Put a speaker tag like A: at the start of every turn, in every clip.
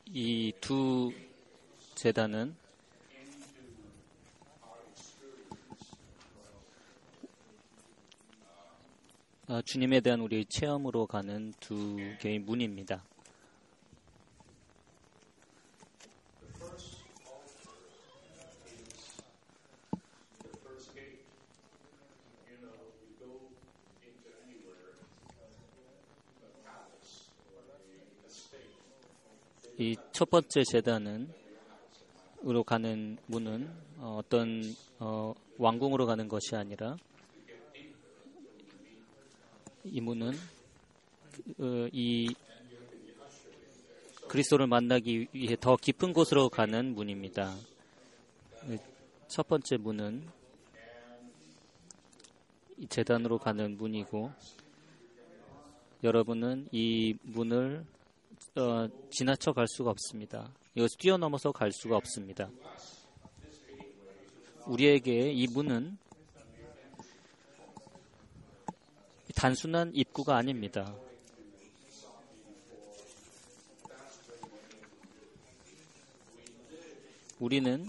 A: 이 두 제단은 주님에 대한 우리의 체험으로 가는 두 개의 문입니다. 이 첫 번째 제단으로 가는 문은 어떤 왕궁으로 가는 것이 아니라 이 문은 이 그리스도를 만나기 위해 더 깊은 곳으로 가는 문입니다. 첫 번째 문은 이 제단으로 가는 문이고, 여러분은 이 문을 지나쳐 갈 수가 없습니다. 이것을 뛰어넘어서 갈 수가 없습니다. 우리에게 이 문은 단순한 입구가 아닙니다. 우리는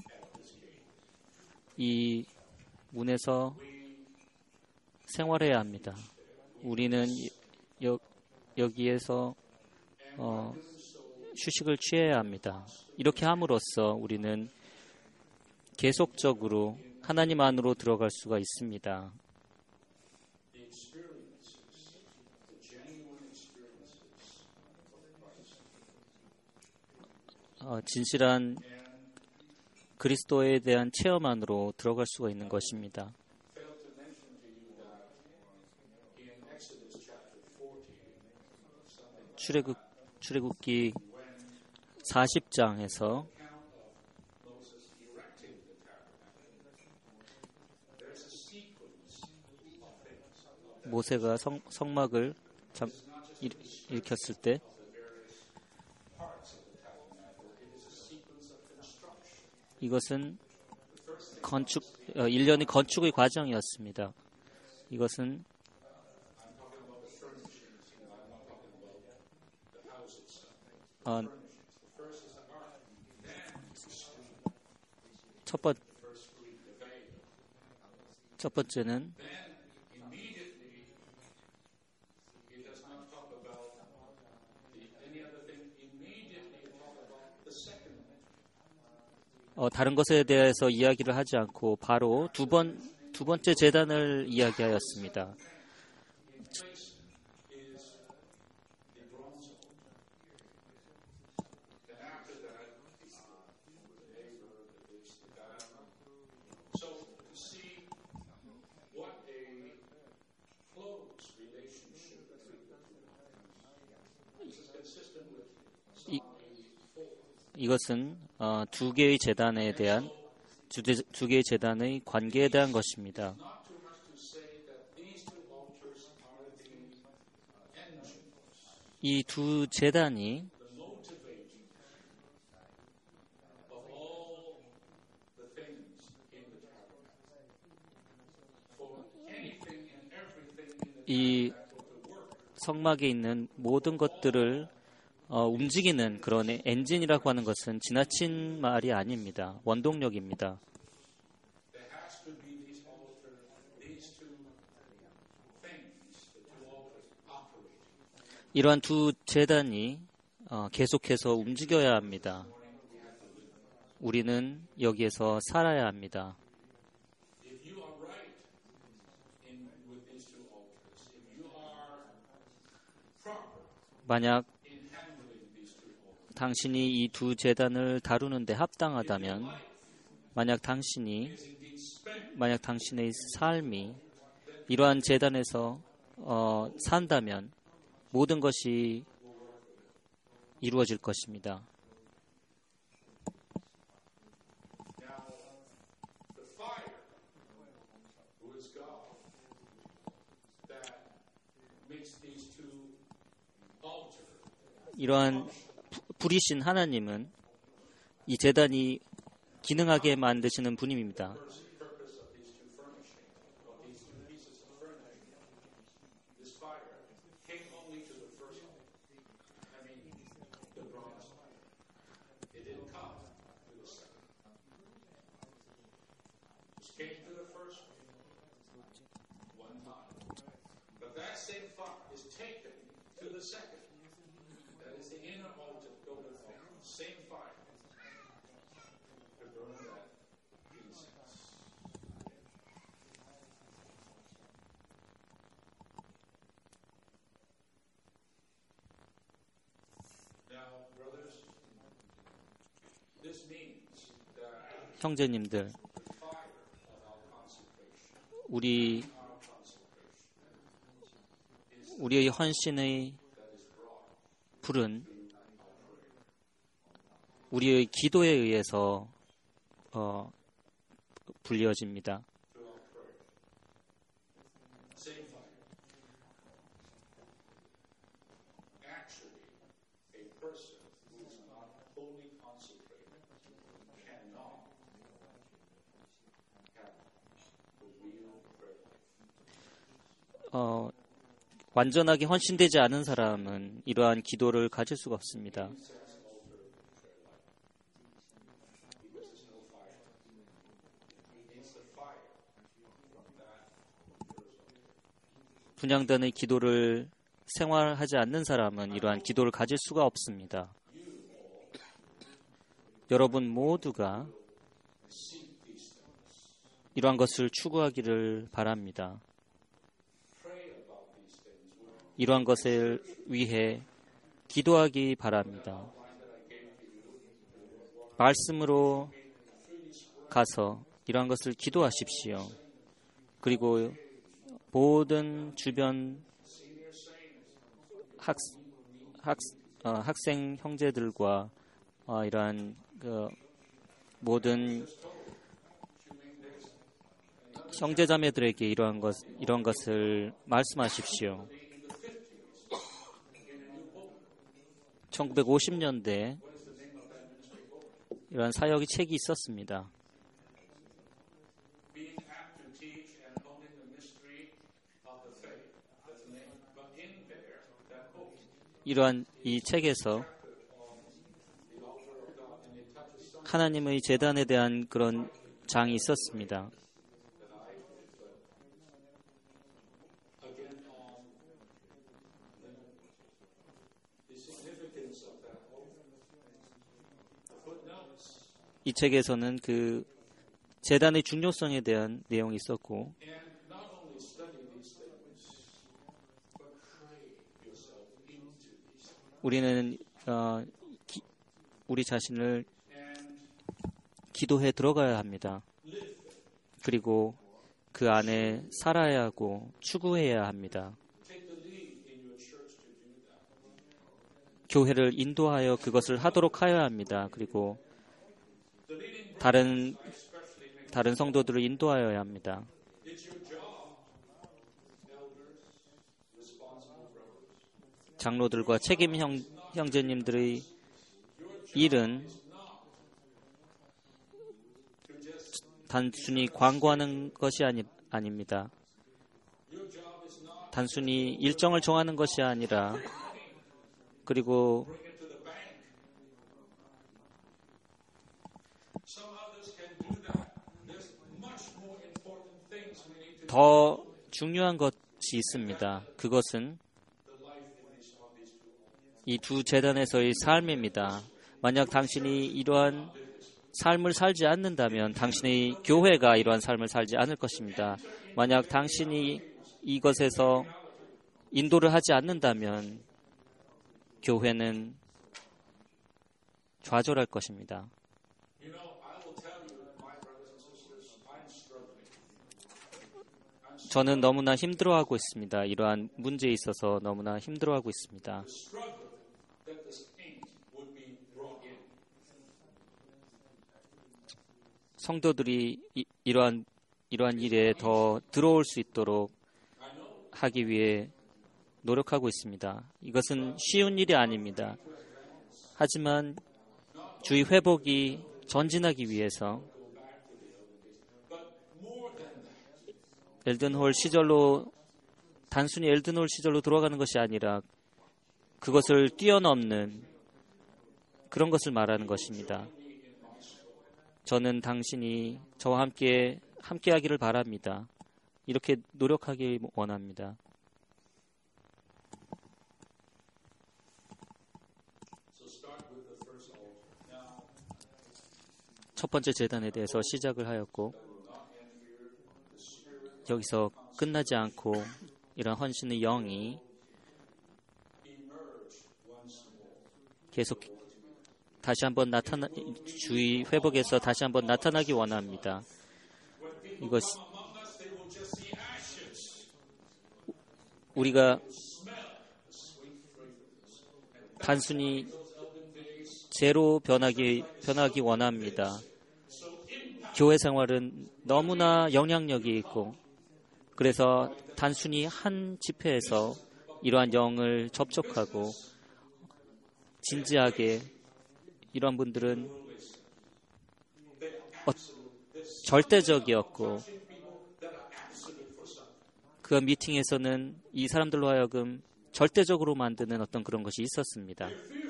A: 이 문에서 생활해야 합니다. 우리는 여기에서 휴식을 취해야 합니다. 이렇게 함으로써 우리는 계속적으로 하나님 안으로 들어갈 수가 있습니다. 진실한 그리스도에 대한 체험 안으로 들어갈 수가 있는 것입니다. 출애굽기 40장에서 모세가 성막을 일으켰을 때 이것은 일련의 건축의 과정이었습니다. 이것은 첫 번째는 다른 것에 대해서 이야기를 하지 않고 바로 두 번째 제단을 이야기하였습니다. 이것은 두 개의 재단에 대한 두 개의 재단의 관계에 대한 것입니다. 이 두 재단이 이 성막에 있는 모든 것들을 움직이는 그런 엔진이라고 하는 것은 지나친 말이 아닙니다. 원동력입니다. 이러한 두 재단이 계속해서 움직여야 합니다. 우리는 여기에서 살아야 합니다. 만약 당신이 이 두 재단을 다루는 데 합당하다면, 만약 당신의 삶이 이러한 재단에서 산다면 모든 것이 이루어질 것입니다. 이러한 불이신 하나님은 이 제단이 기능하게 만드시는 분입니다. 형제님들, 우리의 헌신의 불은 우리의 기도에 의해서 불려집니다. 완전하게 헌신되지 않은 사람은 이러한 기도를 가질 수가 없습니다. 분향단의 기도를 생활하지 않는 사람은 이러한 기도를 가질 수가 없습니다. 여러분 모두가 이러한 것을 추구하기를 바랍니다. 이러한 것을 위해 기도하기 바랍니다. 말씀으로 가서 이러한 것을 기도하십시오. 그리고 모든 주변 학생 형제들과 이러한 모든 형제자매들에게 이러한 것을 말씀하십시오. 1950년대 이러한 사역의 책이 있었습니다. 이러한 이 책에서 하나님의 제단에 대한 그런 장이 있었습니다. 이 책에서는 그 제단의 중요성에 대한 내용이 있었고, 우리는 우리 자신을 기도해 들어가야 합니다. 그리고 그 안에 살아야 하고 추구해야 합니다. 교회를 인도하여 그것을 하도록 하여야 합니다. 그리고 다른 성도들을 인도하여야 합니다. 장로들과 책임 형제님들의 일은 단순히 광고하는 것이 아닙니다. 단순히 일정을 정하는 것이 아니라, 그리고 더 중요한 것이 있습니다. 그것은 이 두 재단에서의 삶입니다. 만약 당신이 이러한 삶을 살지 않는다면 당신의 교회가 이러한 삶을 살지 않을 것입니다. 만약 당신이 이것에서 인도를 하지 않는다면 교회는 좌절할 것입니다. 저는 너무나 힘들어하고 있습니다. 이러한 문제에 있어서 너무나 힘들어하고 있습니다. 성도들이 이러한 일에 더 들어올 수 있도록 하기 위해 노력하고 있습니다. 이것은 쉬운 일이 아닙니다. 하지만 주의 회복이 전진하기 위해서 엘든홀 시절로, 단순히 엘든홀 시절로 돌아가는 것이 아니라 그것을 뛰어넘는 그런 것을 말하는 것입니다. 저는 당신이 저와 함께 하기를 바랍니다. 이렇게 노력하길 원합니다. 첫 번째 제단에 대해서 시작을 하였고 여기서 끝나지 않고 이런 헌신의 영이 계속 다시 한번 주의 회복에서 다시 한번 나타나기 원합니다. 이것 우리가 단순히 죄로 변하기 원합니다. 교회 생활은 너무나 영향력이 있고 그래서 단순히 한 집회에서 이러한 영을 접촉하고 진지하게 이런 분들은 절대적이었고 그 미팅에서는 이 사람들로 하여금 절대적으로 만드는 어떤 그런 것이 있었습니다.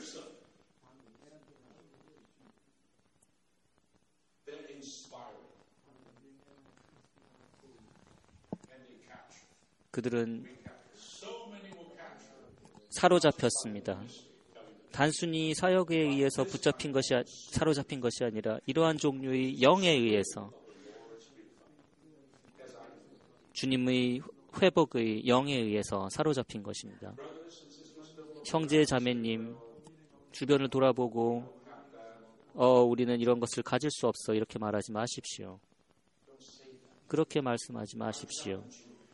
A: 그들은 사로잡혔습니다. 단순히 사역에 의해서 사로잡힌 것이 아니라 이러한 종류의 영에 의해서 주님의 회복의 영에 의해서 사로잡힌 것입니다. 형제 자매님 주변을 돌아보고 우리는 이런 것을 가질 수 없어 이렇게 말하지 마십시오. 그렇게 말씀하지 마십시오.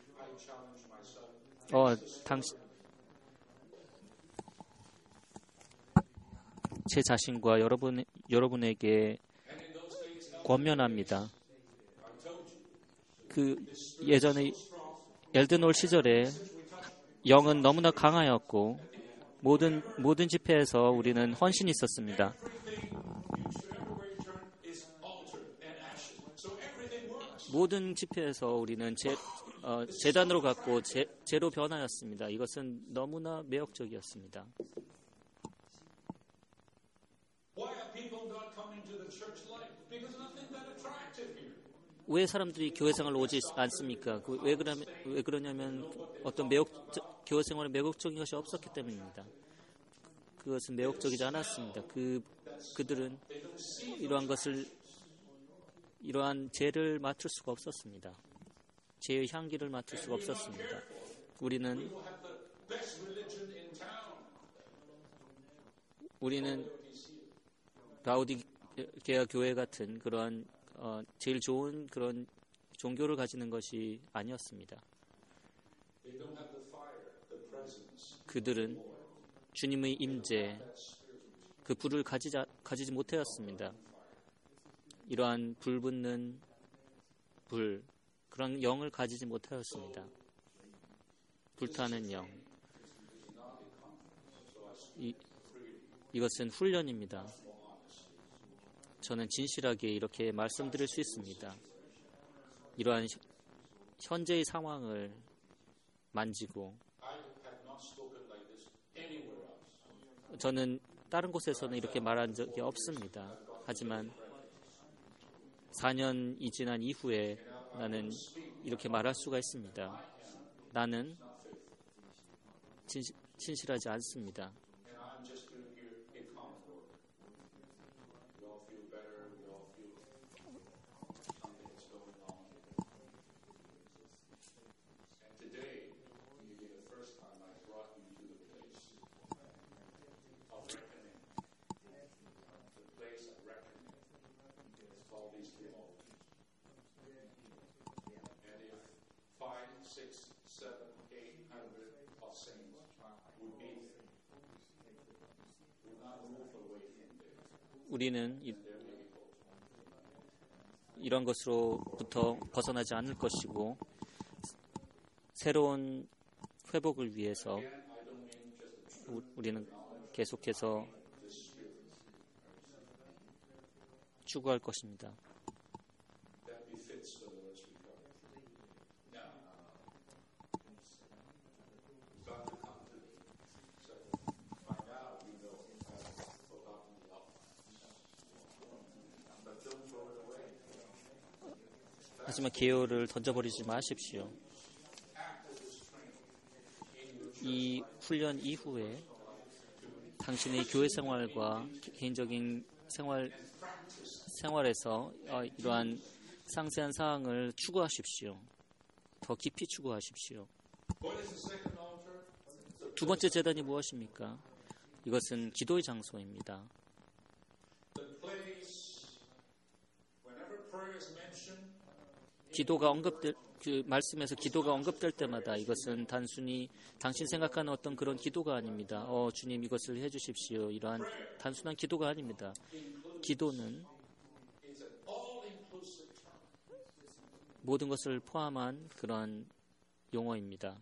A: 제 자신과 여러분에게 권면합니다. 그 예전에 엘드놀 시절에 영은 너무나 강하였고 모든 집회에서 우리는 헌신이 있었습니다. 모든 집회에서 우리는 제단으로 갔고 제로 변하였습니다. 이것은 너무나 매력적이었습니다. 왜 사람들이 교회 생활로 오지 않습니까? 왜 그러냐면 어떤 교회 생활에 매력적인 것이 없었기 때문입니다. 그것은 매력적이지 않았습니다. 그들은 이러한 죄를 맡을 수가 없었습니다. 죄의 향기를 맡을 수가 없었습니다. 우리는 라오디게아 교회 같은 그러한 제일 좋은 그런 종교를 가지는 것이 아니었습니다. 그들은 주님의 임재, 그 불을 가지지 못하였습니다. 이러한 불붙는 불, 그런 영을 가지지 못하였습니다. 불타는 영. 이것은 훈련입니다. 저는 진실하게 이렇게 말씀드릴 수 있습니다. 이러한 현재의 상황을 만지고 저는 다른 곳에서는 이렇게 말한 적이 없습니다. 하지만 4년이 지난 이후에 나는 이렇게 말할 수가 있습니다. 나는 진실하지 않습니다. 우리는 이런 것으로부터 벗어나지 않을 것이고 새로운 회복을 위해서 우리는 계속해서 추구할 것입니다. 하지만 기회를 던져버리지 마십시오. 이 훈련 이후에 당신의 교회 생활과 개인적인 생활에서 이러한 상세한 사항을 추구하십시오. 더 깊이 추구하십시오. 두 번째 제단이 무엇입니까? 이것은 기도의 장소입니다. 기도가 언급될 그 말씀에서 기도가 언급될 때마다 이것은 단순히 당신 생각하는 어떤 그런 기도가 아닙니다. 주님 이것을 해주십시오. 이러한 단순한 기도가 아닙니다. 기도는 모든 것을 포함한 그런 용어입니다.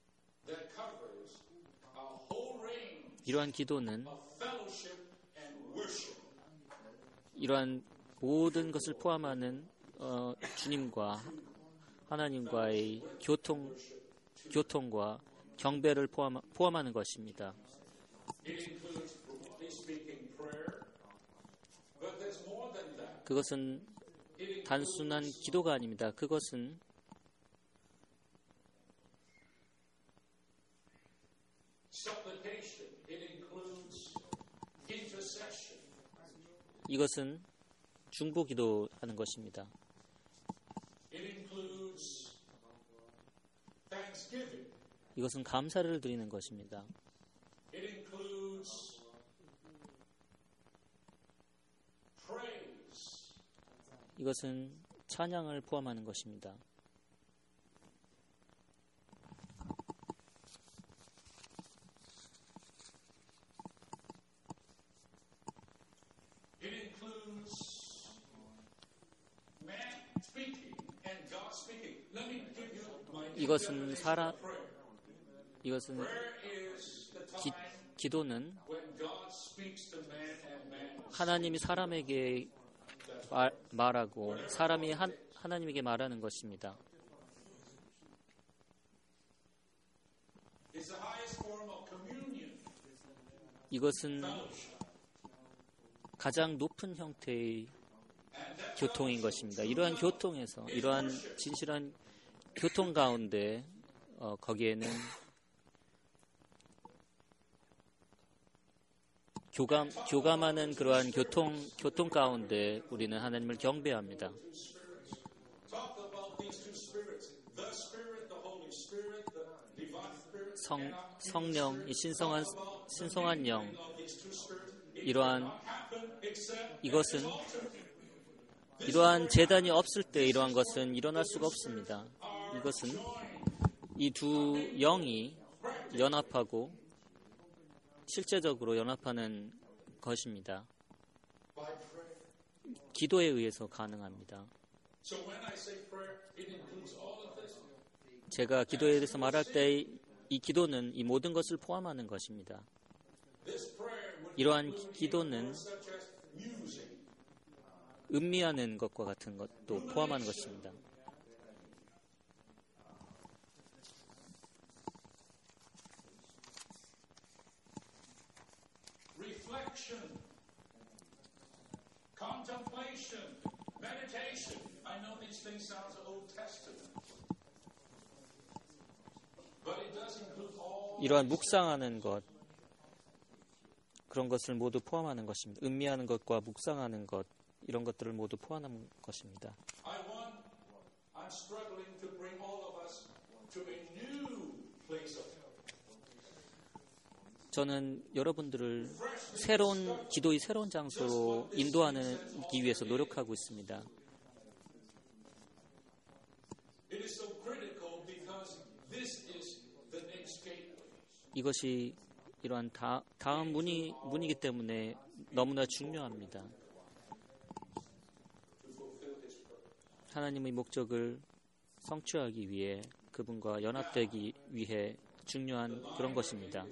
A: 이러한 기도는 이러한 모든 것을 포함하는 주님과 하나님과의 교통과 경배를 포함하는 것입니다. 그것은 단순한 기도가 아닙니다. 그것은 이것은 중보기도하는 것입니다. 이것은 감사를 드리는 것입니다. 이것은 찬양을 포함하는 것입니다. 이것은 기도는 하나님이 사람에게 말하고 사람이 하나님에게 말하는 것입니다. 이것은 가장 높은 형태의 교통인 것입니다. 이러한 교통에서 이러한 진실한 교통 가운데 거기에는 교감하는 그러한 교통 가운데 우리는 하나님을 경배합니다. 성령, 이 신성한 영, 이러한 재단이 없을 때 이러한 것은 일어날 수가 없습니다. 이것은 이 두 영이 연합하고 실제적으로 연합하는 것입니다. 기도에 의해서 가능합니다. 제가 기도에 대해서 말할 때 이 기도는 이 모든 것을 포함하는 것입니다. 이러한 기도는 음미하는 것과 같은 것도 포함하는 것입니다.
B: Contemplation, meditation. I know these things sound Old Testament, but it does include all.
A: 이러한 묵상하는 것, 그런 것을 모두 포함하는 것입니다. 음미하는 것과 묵상하는 것, 이런 것들을 모두 포함하는 것입니다.
B: I'm struggling to bring all of us to a new place of.
A: 저는 여러분들을 기도의 새로운 장소로 인도하기 위해서 노력하고 있습니다. 이것이 이러한 다음 문이기 때문에 너무나 중요합니다. 하나님의 목적을 성취하기 위해 그분과 연합되기 위해 중요한 그런 것입니다.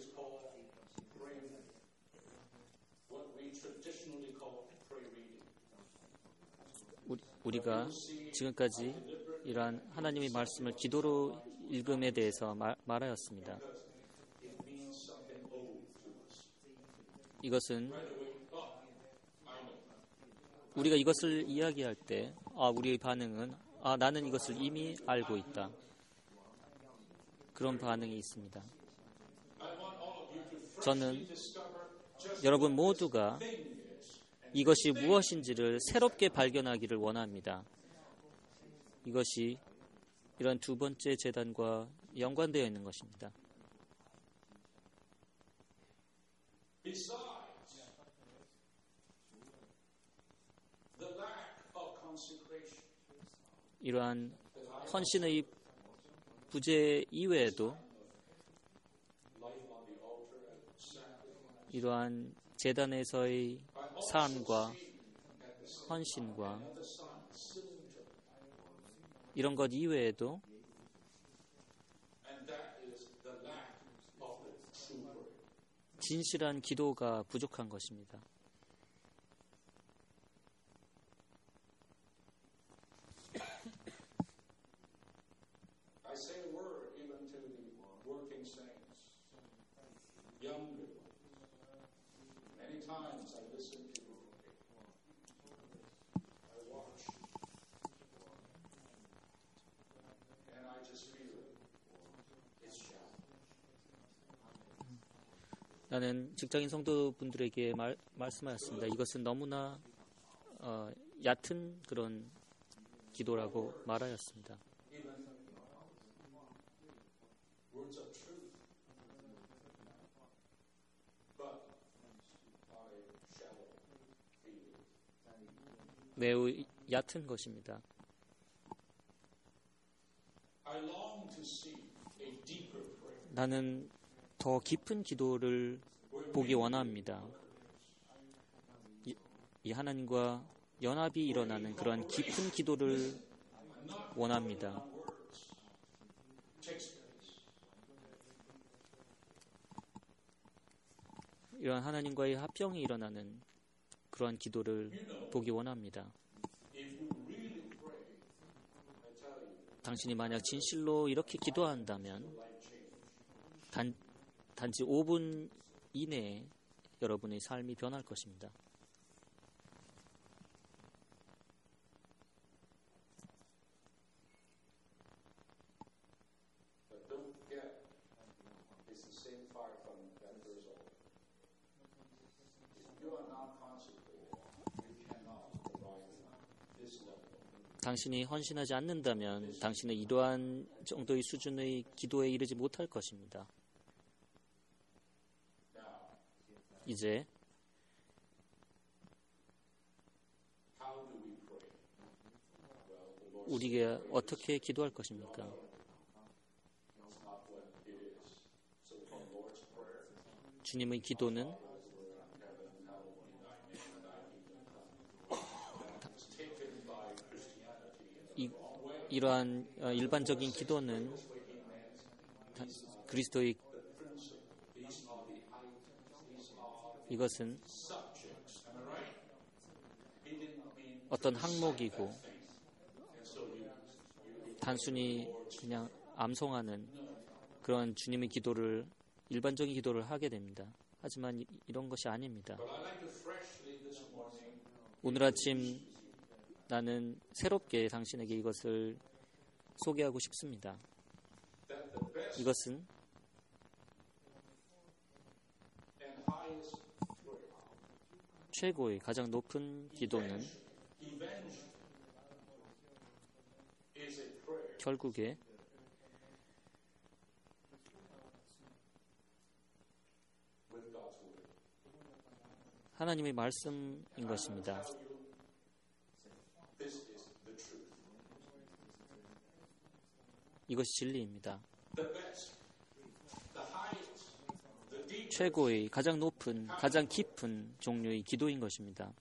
A: 우리가 지금까지 이러한 하나님의 말씀을 기도로 읽음에 대해서 말하였습니다. 이것은 우리가 이것을 이야기할 때 우리의 반응은 나는 이것을 이미 알고 있다. 그런 반응이 있습니다. 저는 여러분 모두가 이것이 무엇인지를 새롭게 발견하기를 원합니다. 이것이 이런 두 번째 재단과 연관되어 있는 것입니다.
B: Besides, the lack of consecration.
A: 이러한 헌신의 부재 이외에도 이러한 재단에서의 삶과 헌신과 이런 것 이외에도
B: And that is the lack of the true word.
A: 진실한 기도가 부족한 것입니다.
B: I say a word even to the working saints, young people. Many times I listen to, I watch, and I just feel it. It's shallow.
A: 나는 직장인 성도분들에게 말씀하였습니다. 이것은 너무나 얕은 그런 기도라고 말하였습니다.
B: Even words of truth, but on a shallow feeling.
A: 매우 얕은 것입니다.
B: I long to see a deeper prayer.
A: 나는 더 깊은 기도를 보기 원합니다. 이 하나님과 연합이 일어나는 그런 깊은 기도를 원합니다. 이런 하나님과의 합병이 일어나는 그러한 기도를 보기 원합니다. 당신이 만약 진실로 이렇게 기도한다면 단지 5분 이내에 여러분의 삶이 변할 것입니다.
B: But don't forget, it's the same fire from that verse old. If you are not consecrated, you cannot provide this level.
A: 당신이 헌신하지 않는다면 당신은 이러한 정도의 수준의 기도에 이르지 못할 것입니다. 이제
B: How do we pray? Well, the Lord
A: 우리가 어떻게 기도할 것입니까?
B: is not what it is. So from Lord's Prayer,
A: 주님의 기도는
B: it's taken by Christianity.
A: 이러한 일반적인 기도는 그리스도의 이것은
B: Subjects. Am I right? He didn't mean
A: 어떤 항목이고 단순히 그냥 암송하는 그런 주님의 기도를 일반적인 기도를 하게 됩니다. 하지만 이런 것이 아닙니다.
B: But I'd like to freshly this morning
A: 오늘 아침 나는 새롭게 당신에게 이것을 소개하고 싶습니다.
B: that the best
A: 이것은
B: and highest prayer,
A: 최고의 가장 높은 기도는
B: evangelism, is a prayer
A: 결국에
B: with God's word.
A: 하나님의 말씀인 것입니다.
B: This is the truth.
A: 이것이 진리입니다.
B: The best, the highest, the deepest
A: 최고의 가장 높은 가장 깊은 종류의 기도인 것입니다.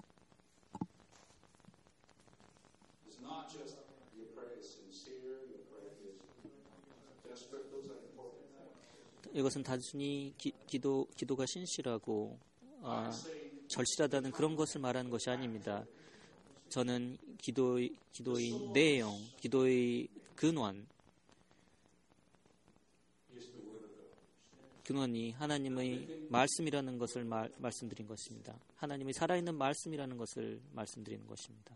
B: is not just your prayer is sincere, your prayer is desperate. Those are important things.
A: 이것은 단순히 기도가 신실하고 절실하다는 그런 것을 말하는 것이 아닙니다. 저는 기도의 내용, 기도의 근원,
B: Is the word of God.
A: 근원이 하나님의 말씀이라는 것을 말씀드린 것입니다. 하나님의 살아있는 말씀이라는 것을 말씀드리는 것입니다.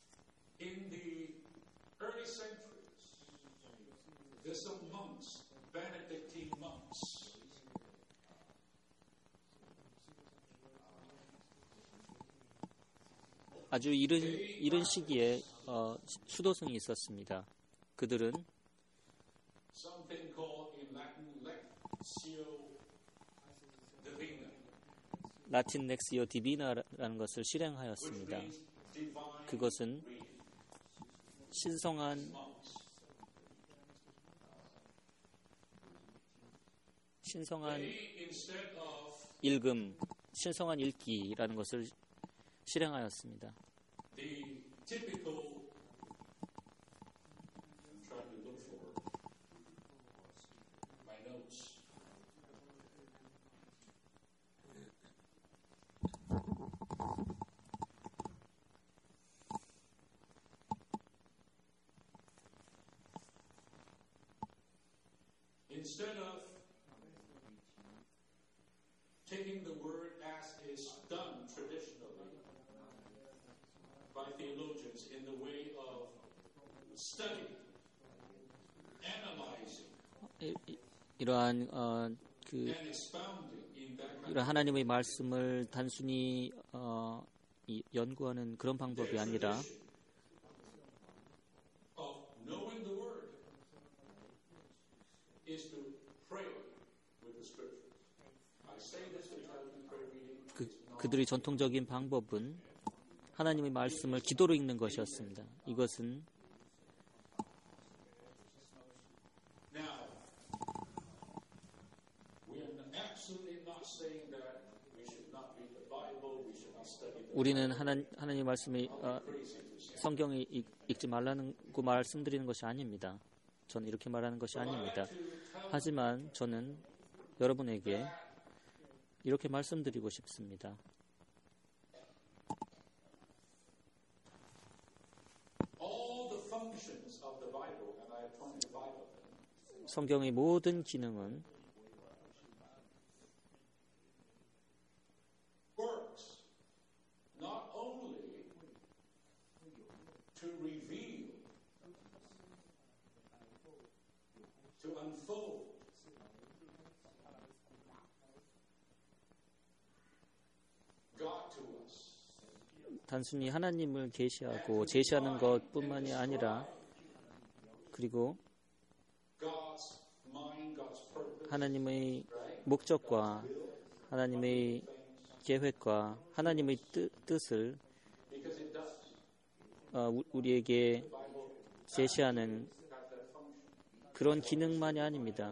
B: In the early centuries, there's some monks
A: 아주 이른 시기에 수도승이 있었습니다. 그들은
B: something called in Latin lectio divina,
A: 라틴 렉시오 디비나라는 것을 실행하였습니다.
B: means divine
A: 그것은
B: reading.
A: 신성한
B: They, instead of
A: 읽음, 신성한 읽기라는 것을 실행하였습니다.
B: the typical, I'm trying to look for my notes. Instead of taking the word as is done traditionally by theologians in the way of study, analyzing,
A: 이러한
B: and expounding in that kind
A: 이러한 하나님의 말씀을 단순히 연구하는 그런 방법이 아니라
B: of knowing the word is to pray with the scriptures. I say this without prayer reading.
A: 그들의 전통적인 방법은 하나님의 말씀을 기도로 읽는 것이었습니다. 이것은
B: Now, we are absolutely not saying that we should not read the Bible, we should not study the
A: 우리는 하나님의 말씀이
B: crazy to say.
A: 성경을 읽지 말라는 고 말씀드리는 것이 아닙니다. 저는 이렇게 말하는 것이 아닙니다. 하지만 저는 여러분에게 이렇게 말씀드리고 싶습니다.
B: All the functions of the Bible, and I have 25 of them,
A: 성경의 모든 기능은
B: works not only to reveal, to unfold, God to us,
A: 단순히 하나님을 계시하고 제시하는 것뿐만이 아니라 그리고
B: God's mind, God's purpose,
A: 하나님의 목적과 하나님의 계획과 하나님의 뜻을
B: because it does.
A: 우리에게 제시하는
B: Got that function.
A: 그런 기능만이 아닙니다.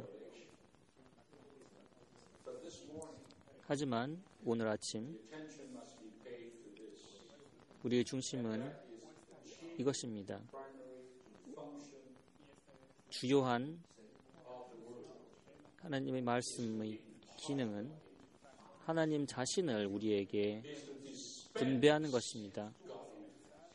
B: But this morning,
A: 하지만 오늘 아침
B: attention must be paid to this.
A: 우리의 중심은 이것입니다.
B: Primary function
A: 주요한
B: of the Word.
A: 하나님의 말씀의 기능은 하나님 자신을 우리에게
B: Is to dispense
A: 분배하는 것입니다.
B: godliness.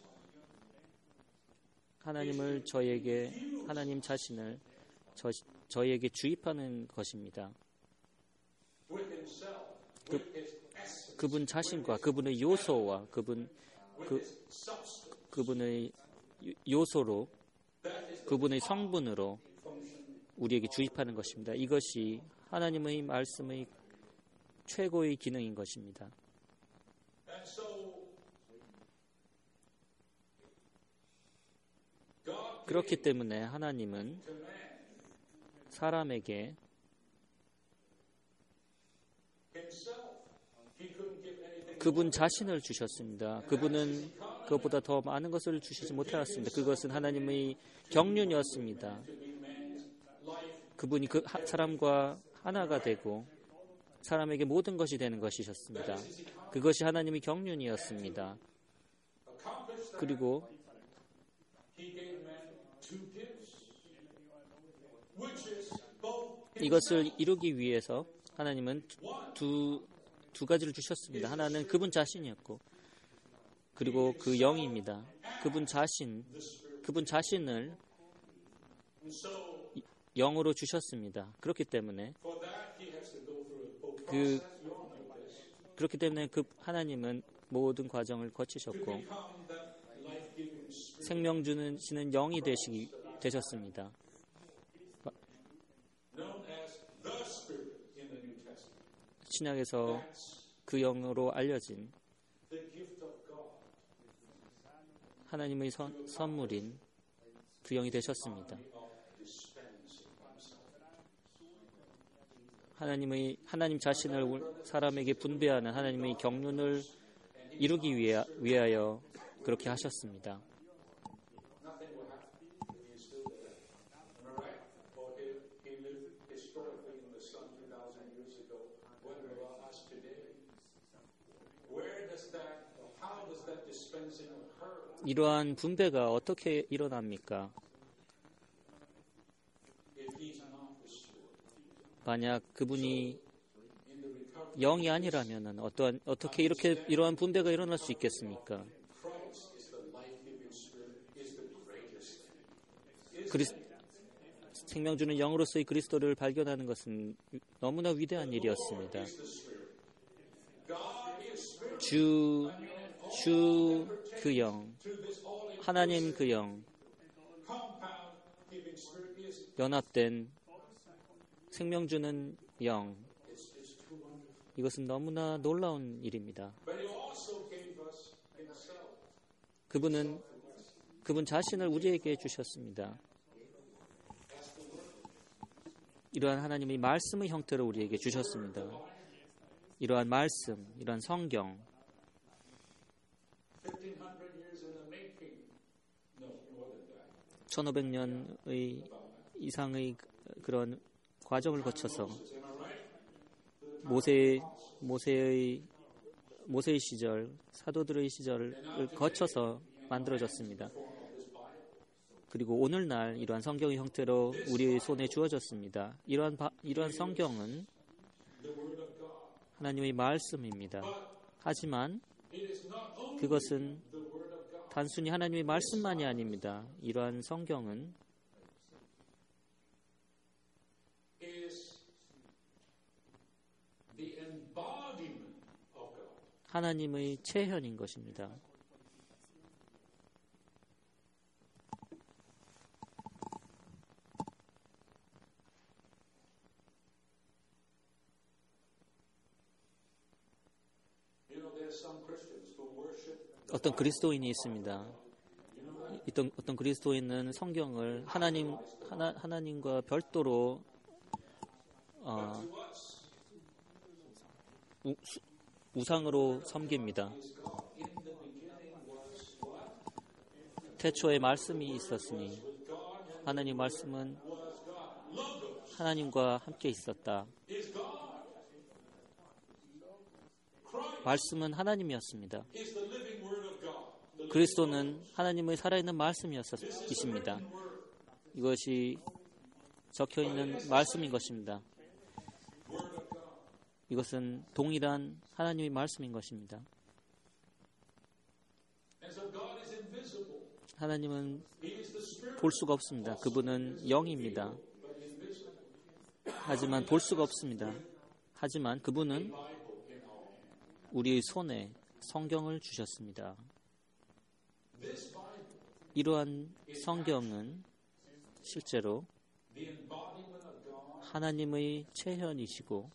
A: 하나님을 하나님 자신을 저에게 주입하는 것입니다.
B: With himself, with his essence,
A: 그분 자신과 그분의 요소와
B: with his substance.
A: 그분의 요소로
B: That is the
A: 그분의 성분으로
B: function.
A: 우리에게 주입하는 것입니다. 이것이 하나님의 말씀의 최고의 기능인 것입니다.
B: And so, God
A: 그렇기 때문에 하나님은
B: command
A: 사람에게
B: himself. He couldn't give anything.
A: 그분 자신을 주셨습니다. 그분은 그것보다 더 많은 것을 주시지 못하였습니다. 그것은 하나님의 경륜이었습니다.
B: To be man's life.
A: 그분이 사람과 하나가 되고 사람에게 모든 것이 되는 것이셨습니다. 그것이 하나님의 경륜이었습니다.
B: Accomplish that.
A: 그리고
B: He gave man two gifts, which is both
A: 이것을 이루기 위해서 하나님은 두 가지를 주셨습니다. 하나는 그분 자신이었고 그리고 그 영입니다. 그분 자신을
B: so.
A: 영으로 주셨습니다. 그렇기 때문에
B: For that, he has to go through a whole
A: 그
B: process. You all know this.
A: 그렇기 때문에 그 하나님은 모든 과정을
B: To
A: 거치셨고
B: become that life-giving spirit.
A: 생명 주시는 영이 되셨습니다.
B: Known as the Spirit in the New Testament.
A: 신약에서
B: That's
A: 그 영으로 알려진
B: the gift of God
A: 하나님의 선물인 그 영이 되셨습니다. 하나님 자신을 사람에게 분배하는 하나님의 경륜을 이루기 위하여 그렇게 하셨습니다.
B: Nothing will happen if he's still there. Am I right? Or he lived historically in the sun 2,000 years ago. What about us today? How does that dispensing occur?
A: 이러한 분배가 어떻게 일어납니까?
B: If he's not restored.
A: 만약 그분이
B: In the recovery,
A: 영이 아니라면 어떻게 이러한 분배가 일어날 수 있겠습니까?
B: Christ is the life-giving Spirit, is the greatest thing.
A: 생명 주는 영으로서의 그리스도를 발견하는 것은 너무나 위대한 일이었습니다. 주 그 영, 하나님 그 영, 연합된 생명 주는 영, 이것은 너무나 놀라운 일입니다. 그분 자신을 우리에게 주셨습니다. 이러한 하나님의 말씀의 형태로 우리에게 주셨습니다. 이러한 말씀, 이러한 성경, 1500년의 이상의 그런 과정을 거쳐서 모세의 시절, 사도들의 시절을 거쳐서 만들어졌습니다. 그리고 오늘날 이러한 성경의 형태로 우리의 손에 주어졌습니다. 이러한 성경은 하나님의 말씀입니다. 하지만 그것은 단순히 하나님의 말씀만이 아닙니다. 이러한 성경은 하나님의 체현인 것입니다. 어떤 그리스도인이 있습니다. 어떤 그리스도인은 성경을 하나님과 별도로 우상으로 섬깁니다. 태초에 말씀이 있었으니 하나님 말씀은 하나님과 함께 있었다. 말씀은 하나님이었습니다. 그리스도는 하나님의 살아있는 말씀이십니다. 이것이 적혀있는 말씀인 것입니다. 이것은 동일한 하나님의 말씀인 것입니다. 하나님은 볼 수가 없습니다. 그분은 영입니다. 하지만 볼 수가 없습니다. 하지만 그분은 우리의 손에 성경을 주셨습니다. 이러한 성경은 실제로 하나님의 체현이시고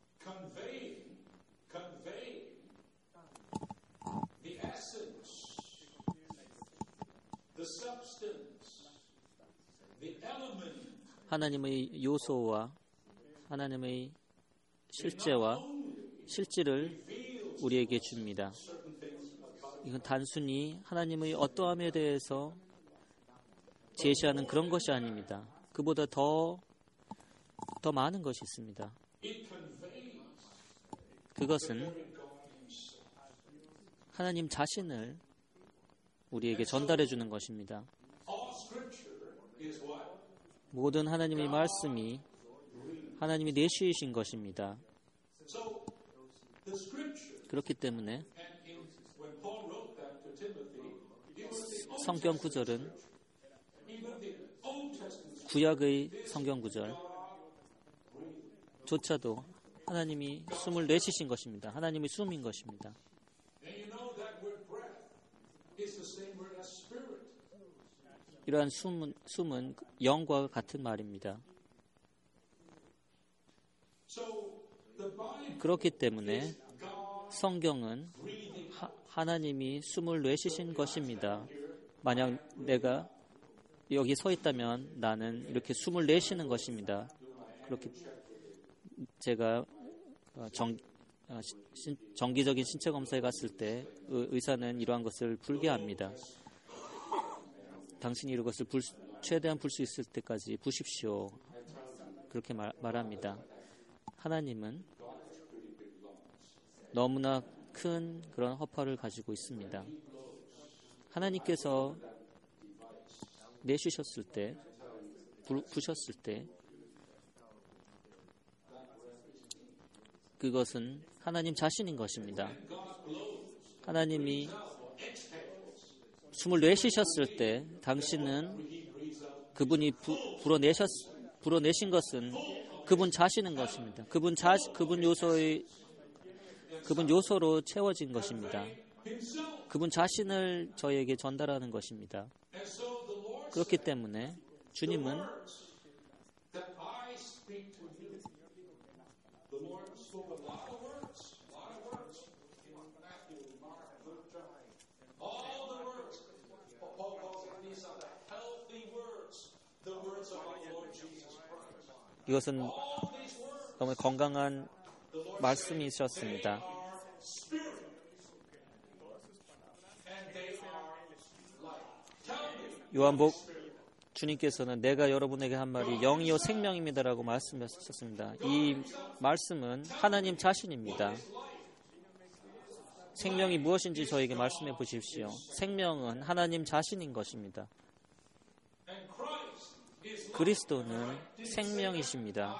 A: 하나님의 요소와 하나님의 실제와 실질을 우리에게 줍니다. 이건 단순히 하나님의 어떠함에 대해서 제시하는 그런 것이 아닙니다. 그보다 더 많은 것이 있습니다. 그것은 하나님 자신을 우리에게 전달해 주는 것입니다. 모든 하나님의 말씀이 하나님이 내쉬신 것입니다. 그렇기 때문에 성경 구절은 구약의 성경 구절조차도 하나님이 숨을 내쉬신 것입니다. 하나님의 숨인 것입니다. 이러한 숨은 영과 같은 말입니다. 그렇기 때문에 성경은 하나님이 숨을 내쉬신 것입니다. 만약 내가 여기 서 있다면 나는 이렇게 숨을 내쉬는 것입니다. 그렇게 제가 정기적인 신체 검사에 갔을 때 의사는 이러한 것을 불개합니다. 당신이 이것을 최대한 불 수 있을 때까지 부십시오. 그렇게 말합니다. 하나님은 너무나 큰 그런 허파를 가지고 있습니다. 하나님께서 내쉬셨을 때, 부셨을 때 그것은 하나님 자신인 것입니다. 하나님이 숨을 내쉬셨을 때 당신은 그분이 불어내신 것은 그분 자신인 것입니다. 그분 요소로 채워진 것입니다. 그분 자신을 저에게 전달하는 것입니다. 그렇기 때문에 주님은 이것은 너무 건강한 말씀이셨습니다. 요한복 주님께서는 내가 여러분에게 한 말이 영이요 생명입니다라고 말씀하셨습니다. 이 말씀은 하나님 자신입니다. 생명이 무엇인지 저에게 말씀해 보십시오. 생명은 하나님 자신인 것입니다. 그리스도는 생명이십니다.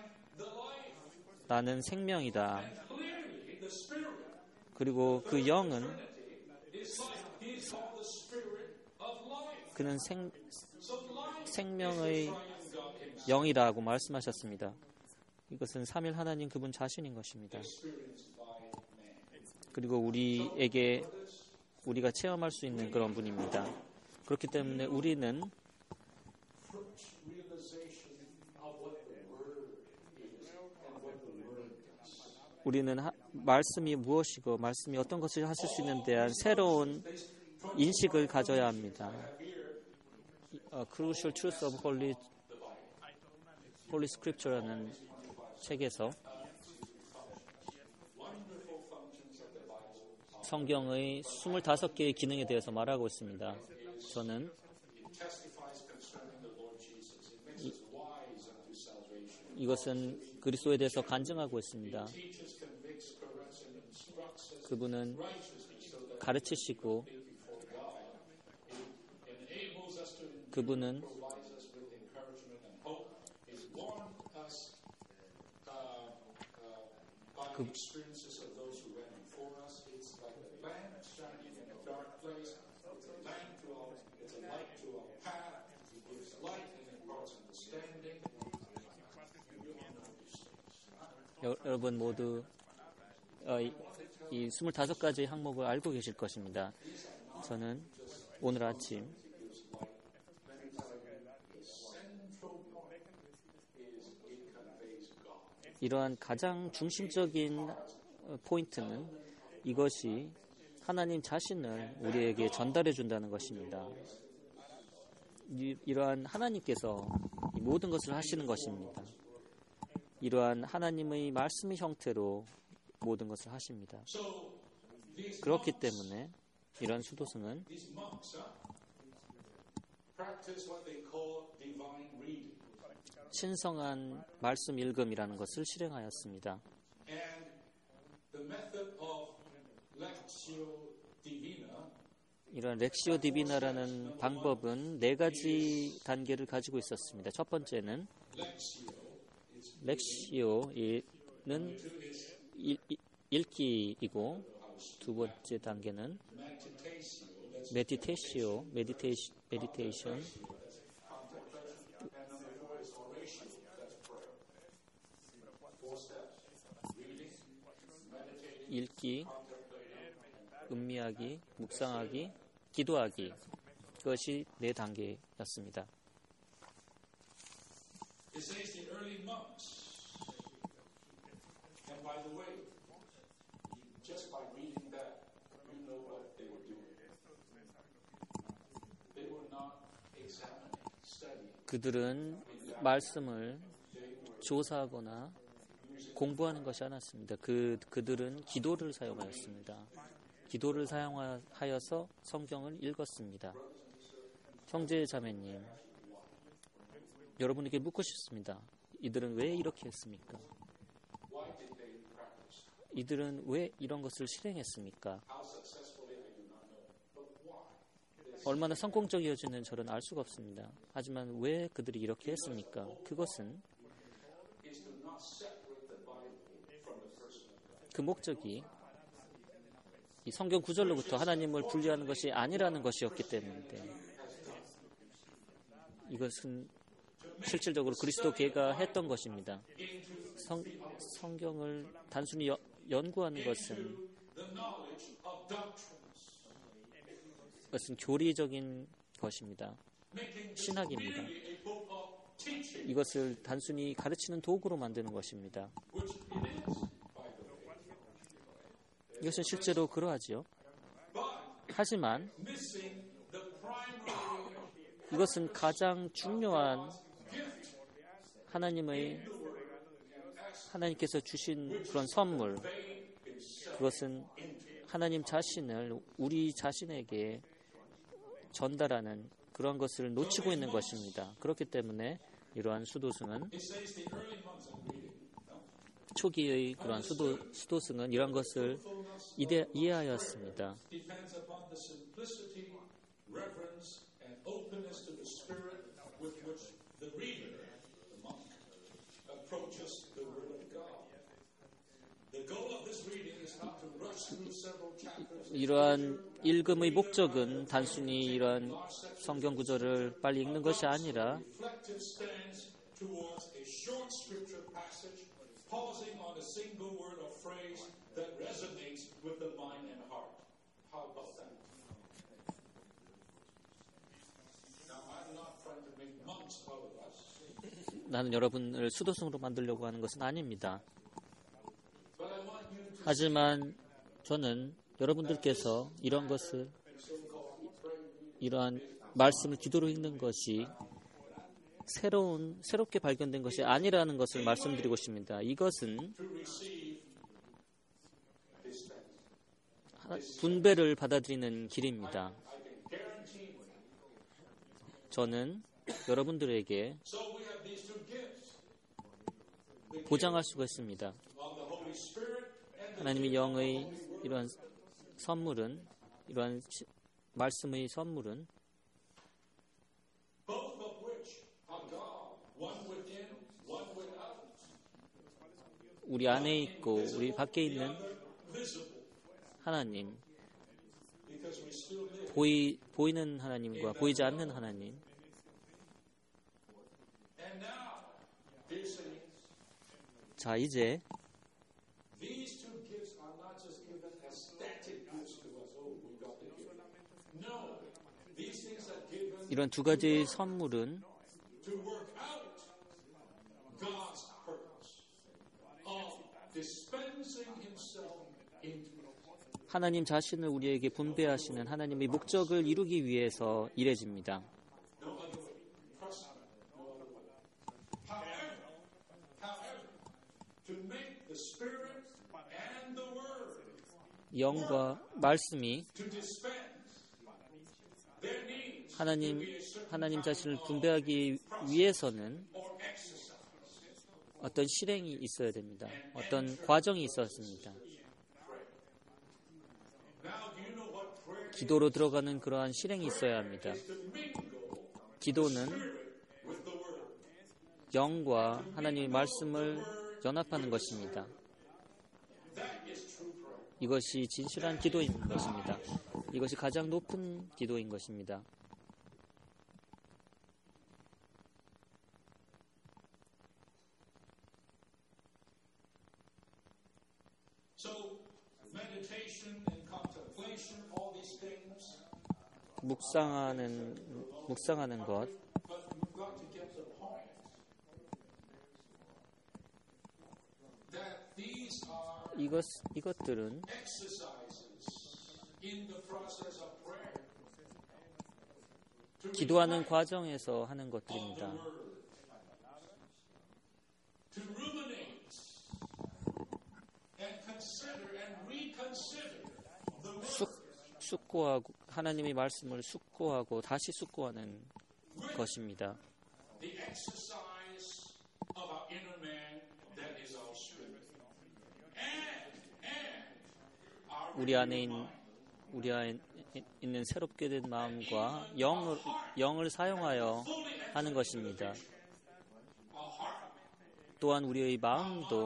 A: 나는 생명이다. 그리고 그 영은 그는 생명의 영이라고 말씀하셨습니다. 이것은 삼일 하나님 그분 자신인 것입니다. 그리고 우리가 체험할 수 있는 그런 분입니다. 그렇기 때문에 우리는 말씀이 무엇이고 말씀이 어떤 것을 하실 수 있는 대한 새로운 인식을 가져야 합니다. Crucial Truth of Holy Scripture라는 책에서 성경의 25개의 기능에 대해서 말하고 있습니다. 저는 이것은 그리스도에 대해서 간증하고 있습니다. 그분은 가르치시고 그분은 여러분 모두 이 25가지 항목을 알고 계실 것입니다. 저는 오늘 아침 이러한 가장 중심적인 포인트는 이것이 하나님 자신을 우리에게 전달해 준다는 것입니다. 이러한 하나님께서 이 모든 것을 하시는 것입니다. 이러한 하나님의 말씀의 형태로 모든 것을 하십니다. 그렇기 때문에 이러한 수도승은 신성한 말씀 읽음이라는 것을 실행하였습니다. 이런 렉시오 디비나라는 방법은 4가지 단계를 가지고 있었습니다. 첫 번째는 렉시오는 읽기이고 두 번째 단계는 메디테이션 읽기, 음미하기, 묵상하기, 기도하기. 그것이 4단계였습니다. 그들은 말씀을 조사하거나 공부하는 것이 아니었습니다. 그들은 기도를 사용하였습니다. 기도를 사용하여서 성경을 읽었습니다. 형제 자매님, 여러분에게 묻고 싶습니다. 이들은 왜 이렇게 했습니까?
B: Why did they practice?
A: 이들은 왜 이런 것을 실행했습니까?
B: How successfully I do not know. But why?
A: 얼마나 성공적이어지는 저는 알 수가 없습니다. 하지만 왜 그들이 이렇게 했습니까? 그것은
B: Is to not separate the Bible from the person of God.
A: 그 목적이 이 성경 구절로부터 하나님을 분리하는 것이 아니라는 것이었기 때문인데, 이것은 실질적으로 그리스도계가 했던 것입니다. 성경을 단순히 연구하는 것은
B: The knowledge of doctrines.
A: 그것은 교리적인 것입니다.
B: Making this
A: 신학입니다.
B: really a book of teaching,
A: 이것을 단순히 가르치는 도구로 만드는 것입니다.
B: which it is, by the way.
A: 이것은 실제로 그러하지요.
B: But
A: 하지만
B: missing the primary
A: 이것은 가장 중요한 하나님께서 주신 그런 선물, 그것은 하나님 자신을 우리 자신에게 전달하는 그런 것을 놓치고 있는 것입니다. 그렇기 때문에 이러한 수도승은,
B: it says the early months of reading.
A: 초기의 그러한 수도승은 이러한 것을 이해하였습니다.
B: Depends upon the simplicity, reverence, and openness to the Spirit with which the reader, the monk, approaches the Word of God. The goal of this reading is not to rush through several chapters.
A: 이러한 읽음의 목적은 단순히 이러한 성경 구절을 빨리 읽는 것이 아니라
B: Reflective stance towards a short scripture passage, pausing on a single word or phrase that resonates with the mind and heart. How about that? Now, I'm not trying to make monks out of us,
A: 나는 여러분을 수도승으로 만들려고 하는 것은 아닙니다.
B: but I want you to
A: 하지만 저는 여러분들께서 이런 것을, 이러한 말씀을 기도로 읽는 것이 새롭게 발견된 것이 아니라는 것을 말씀드리고 싶습니다. 이것은
B: to receive His thanks.
A: 분배를 받아들이는 길입니다.
B: I can guarantee you.
A: 저는 여러분들에게
B: So we have these two gifts.
A: 보장할 수가 있습니다.
B: Of the Holy Spirit and the
A: 하나님의 영의 이러한 선물은, 이러한 말씀의 선물은
B: both of which are God, one within, one without,
A: 우리 안에 있고 우리 밖에 있는
B: visible,
A: 하나님,
B: because we still live.
A: 보이는 하나님과 보이지 않는 하나님.
B: And now, dear saints,
A: 자, 이제
B: these two gifts are not just given as static gifts to us. Oh, we got the gift. No, these things are given
A: 이런 두 가지의 선물은
B: to work out God's purpose of dispensing Himself into us.
A: 하나님 자신을 우리에게 분배하시는 하나님의 목적을 이루기 위해서 일해집니다.
B: No other way. Trust me. No other way. However, to make the Spirit and the Word
A: 영과 말씀이
B: to dispense their needs
A: 하나님 자신을 분배하기 위해서는
B: or exercise.
A: 어떤 실행이 있어야 됩니다. 어떤 과정이 있었습니다.
B: Now, do you know what prayer
A: 기도로 들어가는 그러한 실행이 있어야 합니다.
B: is? To mingle
A: 기도는
B: Spirit with the Word.
A: 영과 하나님의 말씀을 연합하는 것입니다.
B: That is true prayer.
A: 이것이 진실한 기도인 것입니다. 이것이 가장 높은 기도인 것입니다.
B: So, meditation and contemplation, all these things,
A: 묵상하는 것,
B: but you've got to get the point that these are
A: 이것들은
B: exercises in the process of prayer to
A: 기도하는 과정에서 하는 것들입니다.
B: to ruminate and consider and reconsider the word
A: 숙고하고 하나님의 말씀을 숙고하고 다시 숙고하는 것입니다.
B: the exercise of our inner man that is our spirit and
A: 우리 안에 있는 새롭게 된 마음과 영을 사용하여 하는 것입니다. 또한 우리의 마음도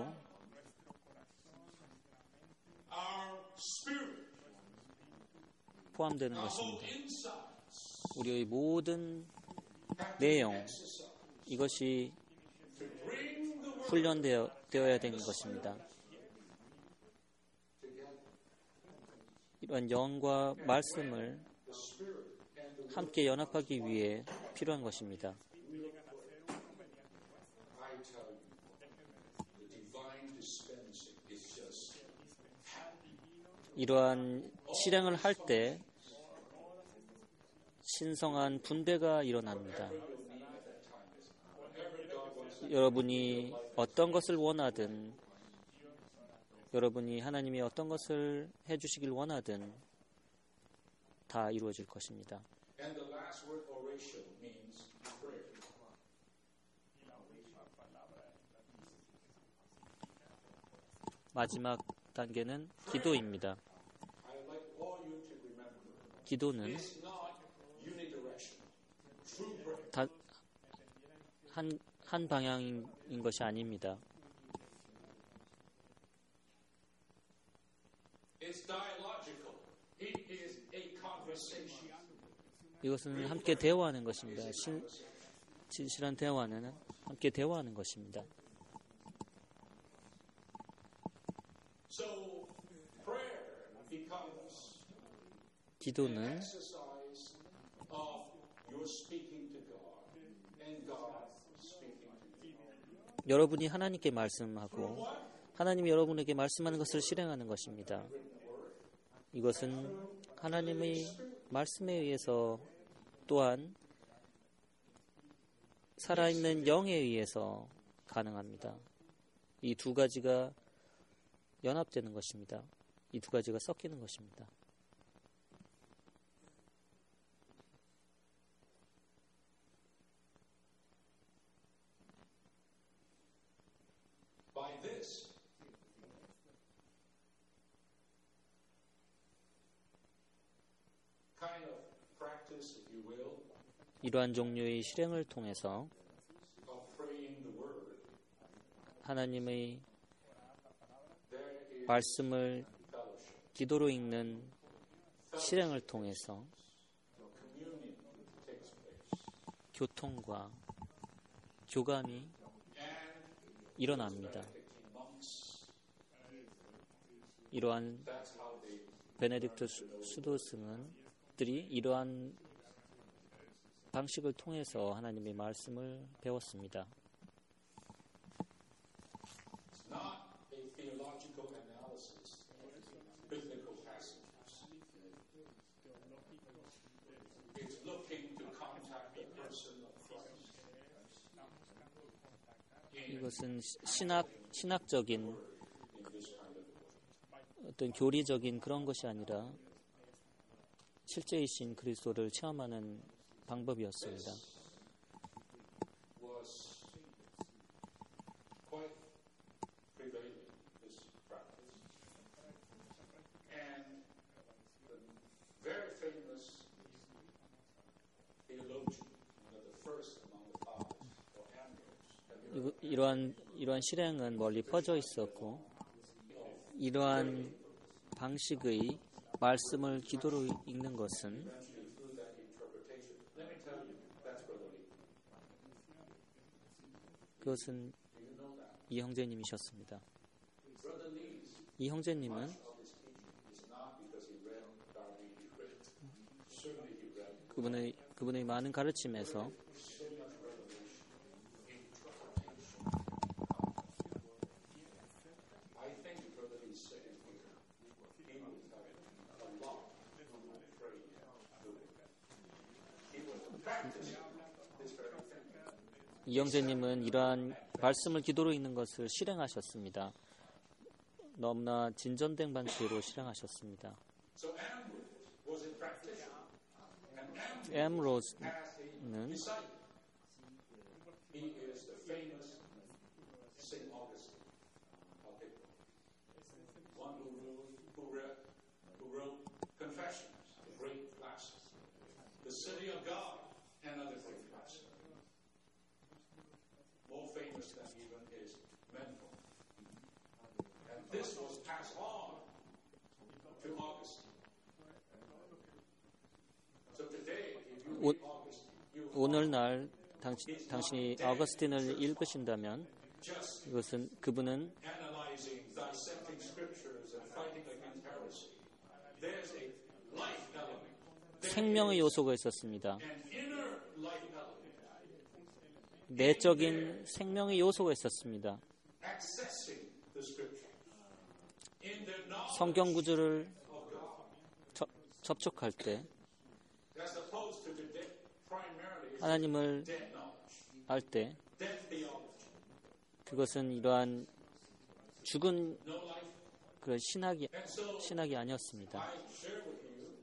B: our spirit
A: 포함되는
B: our whole
A: 것입니다.
B: insides
A: 우리의 모든
B: have to
A: 내용,
B: exercise
A: 이것이
B: to bring the word
A: 훈련되어야 되는 것입니다.
B: together.
A: 이러한 영과 말씀을
B: The spirit and the
A: 함께 연합하기 위해 필요한 것입니다.
B: I tell you, the divine dispensing is just
A: 이러한 실행을 할 때 신성한 분배가 일어납니다. 여러분이 어떤 것을 원하든, 여러분이 하나님이 어떤 것을 해주시길 원하든 다 이루어질 것입니다.
B: and the last word oration means prayer.
A: 마지막 단계는 기도입니다.
B: I'd like all you to remember
A: 기도는
B: it's not unidirectional. True prayer
A: 한 방향인 것이 아닙니다.
B: is dialogical. It is a conversation.
A: 이것은 함께 대화하는 것입니다. 진실한 대화는 함께 대화하는 것입니다.
B: So prayer becomes
A: 기도는
B: exercise of your speaking to God and God speaking to you.
A: 여러분이 하나님께 말씀하고 하나님이 여러분에게 말씀하는 것을 실행하는 것입니다. 이것은 하나님의 말씀에 의해서 또한 살아있는 영에 의해서 가능합니다. 이 두 가지가 연합되는 것입니다. 이 두 가지가 섞이는 것입니다.
B: By this, kind of practice, if you will,
A: 이러한 종류의 실행을 통해서
B: of praying the word,
A: 하나님의
B: there is
A: 말씀을
B: fellowship.
A: 기도로 읽는 실행을 통해서
B: Communion takes place.
A: 교통과 교감이
B: And
A: 일어납니다.
B: the monks,
A: 이러한
B: that's how they
A: 베네딕토 수도승들이 이러한 방식을 통해서 하나님의 말씀을 배웠습니다.
B: It's not a theological analysis of biblical passages. It's looking to contact the person of Christ.
A: 이것은 신학적인
B: In this kind of way.
A: 어떤 교리적인 그런 것이 아니라 실제이신 그리스도를 체험하는 방법이었습니다.
B: Was quite prevailing, this practice. And the very famous theologian, one of the first among the fathers, or Ambrose,
A: 이러한 실행은 멀리 퍼져 있었고 이러한 방식의 말씀을 기도로 읽는 것은
B: eventually through that interpretation. Let me tell you, that's Brother Lee.
A: 그것은
B: Do you know that?
A: 이 형제님이셨습니다.
B: Brother Lee's
A: 이 형제님은
B: of his teaching is not because he read Darby, he read. Certainly he read
A: 그분의 많은 가르침에서
B: so much revelation, interpretation. I think Brother Lee is saying here, he would have a lot of praying. He would, in fact,
A: 이영재님은 이러한 말씀을 기도로 읽는 것을 실행하셨습니다. 너무나 진전된 방식으로 실행하셨습니다.
B: So Ambrose was a practitioner. And Ambrose
A: 엠로스는
B: has a disciple. He is the famous St. Augustine of Hippo. One who wrote Confessions, the great classic. The City of God, another great classic. More famous than even his mentor. And this was passed on to Augustine. So today, if you read Augustine, you
A: 오늘날 당신이 아우거스틴을 읽으신다면
B: just
A: 이것은 그분은
B: analyzing, dissecting scriptures and fighting against heresy. There's a life element,
A: 생명의 요소가 있었습니다.
B: an inner life element,
A: 내적인 생명의 요소가 있었습니다.
B: accessing the scripture. In their knowledge
A: 성경 구절을
B: of God,
A: 접촉할 때
B: as opposed to today, primarily it's
A: 하나님을
B: dead knowledge,
A: 알 때
B: dead theology,
A: 그것은 이러한 죽은
B: no life.
A: 그런
B: And so
A: 신학이 아니었습니다.
B: I share with you,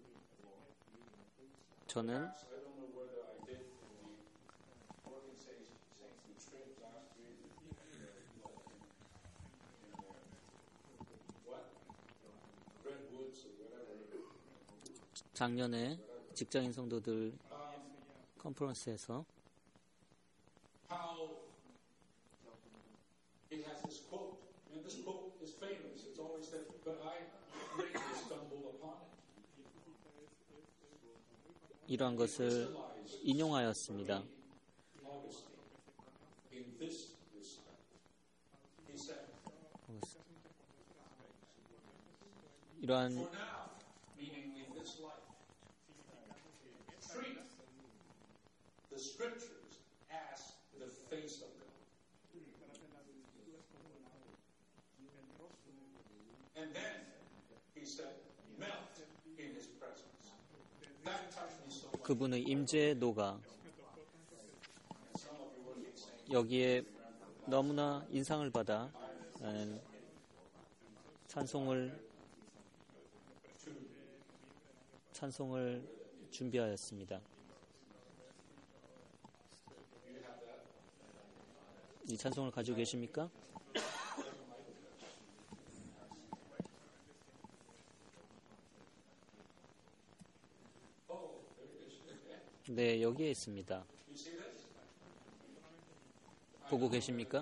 A: 저는
B: I don't know whether I did in the organization St. Trip last week, what? Redwoods or whatever.
A: 작년에 직장인 성도들 컨퍼런스에서
B: How it has this quote, and this quote is famous. It's always said, but I greatly stumble upon it.
A: 이러한 것을 인용하였습니다.
B: Augustine, in this respect, he said,
A: 이러한
B: for now, meaning in this life, treat the scriptures as the face of God. And then, he said, melt in his presence. That touched me so much.
A: 그분의 임재의 노가
B: Some of you will be saying,
A: 여기에 너무나 인상을 받아 찬송을 준비하였습니다. 이 찬송을 가지고 계십니까? 네, 여기에 있습니다.
B: you see this?
A: 보고 계십니까?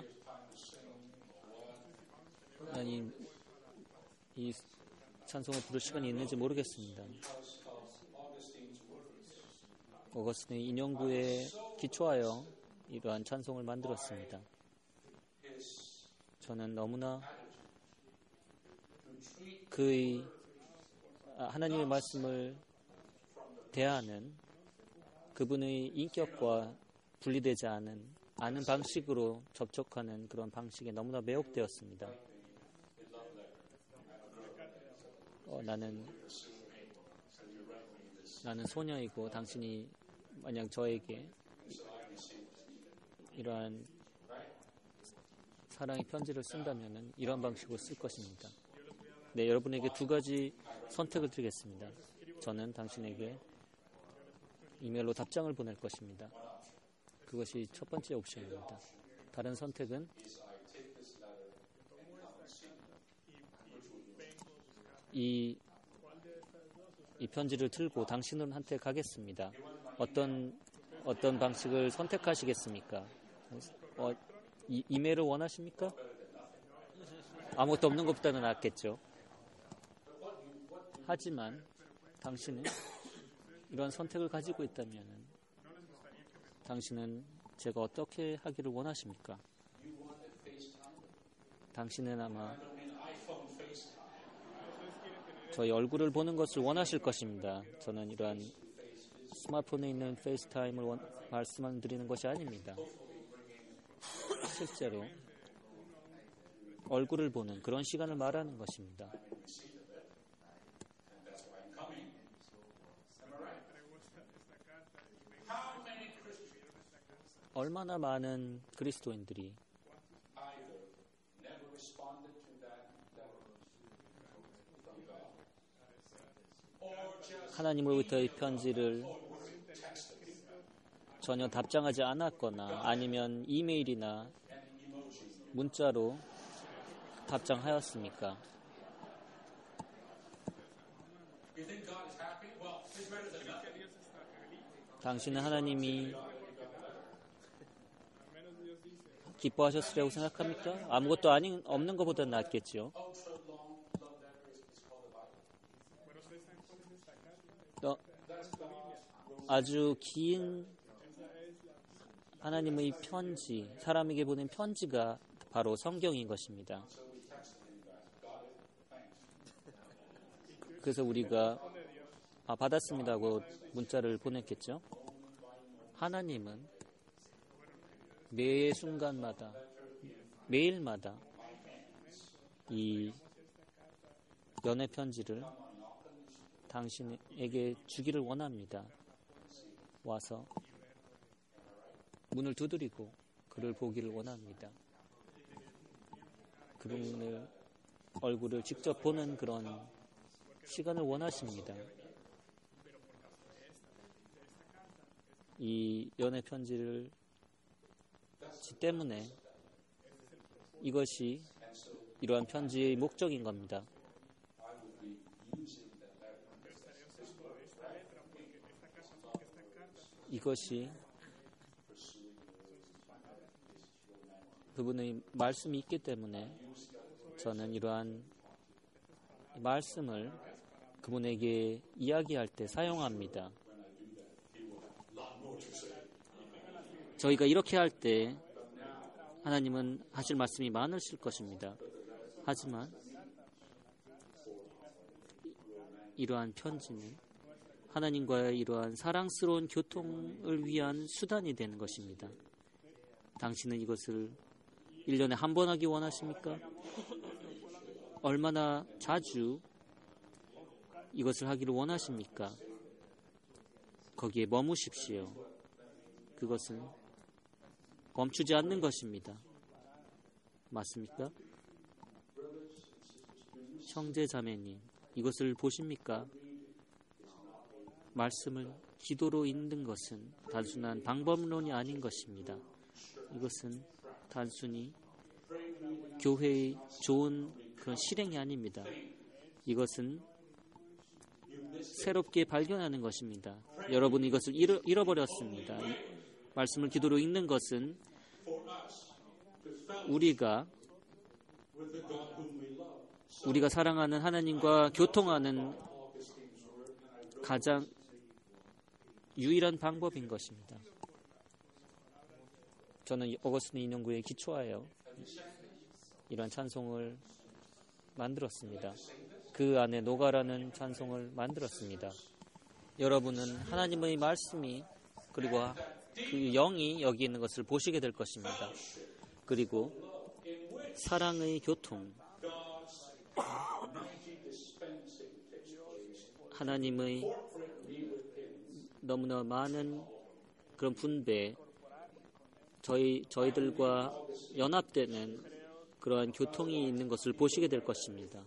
A: 아니, 이 찬송을 부를 시간이 있는지 모르겠습니다.
B: Because of Augustine's words.
A: 어거스틴의 인용구에 기초하여 이러한 찬송을 만들었습니다.
B: His
A: 저는 너무나
B: to treat
A: 그의 하나님의 말씀을 대하는 그분의 인격과 분리되지 않은 방식으로 접촉하는 그런 방식에 너무나 매혹되었습니다. 나는 소녀이고 당신이 만약 저에게 이러한 사랑의 편지를 쓴다면 이러한 방식으로 쓸 것입니다. 네, 여러분에게 두 가지 선택을 드리겠습니다. 저는 당신에게 이메일로 답장을 보낼 것입니다. 그것이 첫 번째 옵션입니다. 다른 선택은 이 편지를 들고 당신한테 가겠습니다. 어떤 방식을 선택하시겠습니까? 이메일을 원하십니까? 아무것도 없는 것보다는 낫겠죠. 하지만 당신은 이런 선택을 가지고 있다면 당신은 제가 어떻게 하기를 원하십니까? 당신은 아마 저희 얼굴을 보는 것을 원하실 것입니다. 저는 이러한 스마트폰에 있는 페이스타임을 말씀드리는 것이 아닙니다. 실제로 얼굴을 보는 그런 시간을 말하는 것입니다. 얼마나 많은 그리스도인들이
B: either never responded to that from God, or just
A: 하나님으로부터의 편지를 전혀 답장하지 않았거나 아니면 이메일이나 문자로 답장하였습니까?
B: you think God is happy? Well, it's better than nothing.
A: 당신은 하나님이 기뻐하셨으리라고 생각합니까? 아무것도 없는 것보다 낫겠죠.
B: Ultra long love letter is called the Bible.
A: 아주 긴 하나님의 편지, 사람에게 보낸 편지가 바로 성경인 것입니다. 그래서 우리가 받았습니다 하고 문자를 보냈겠죠. 하나님은 매 순간마다, 매일마다 이 연애 편지를 당신에게 주기를 원합니다. 와서 문을 두드리고 그를 보기를 원합니다. 그분의 얼굴을 직접 보는 그런 시간을 원하십니다. 이 연애 편지를 때문에 이것이 이러한 편지의 목적인 겁니다. 이것이 그분의 말씀이 있기 때문에 저는 이러한 말씀을 그분에게 이야기할 때 사용합니다. 저희가 이렇게 할 때 하나님은 하실 말씀이 많으실 것입니다. 하지만 이러한 편지는 하나님과의 이러한 사랑스러운 교통을 위한 수단이 되는 것입니다. 당신은 이것을 1년에 한 번 하기 원하십니까? 얼마나 자주 이것을 하기를 원하십니까? 거기에 머무십시오. 그것은 멈추지 않는 것입니다. 맞습니까? 형제 자매님, 이것을 보십니까? 말씀을 기도로 읽는 것은 단순한 방법론이 아닌 것입니다. 이것은 단순히 교회의 좋은 그런 실행이 아닙니다. 이것은 새롭게 발견하는 것입니다. 여러분 이것을 잃어버렸습니다. 말씀을 기도로 읽는 것은 우리가 사랑하는 하나님과 교통하는 가장 유일한 방법인 것입니다. 저는 어거스틴 인용구에 기초하여 이러한 찬송을 만들었습니다. 그 안에 노가라는 찬송을 만들었습니다. 여러분은 하나님의 말씀이 그리고 그 영이 여기 있는 것을 보시게 될 것입니다. 그리고 사랑의 교통, 하나님의 너무나 많은 그런 분배, 저희들과 연합되는 그러한 교통이 있는 것을 보시게 될 것입니다.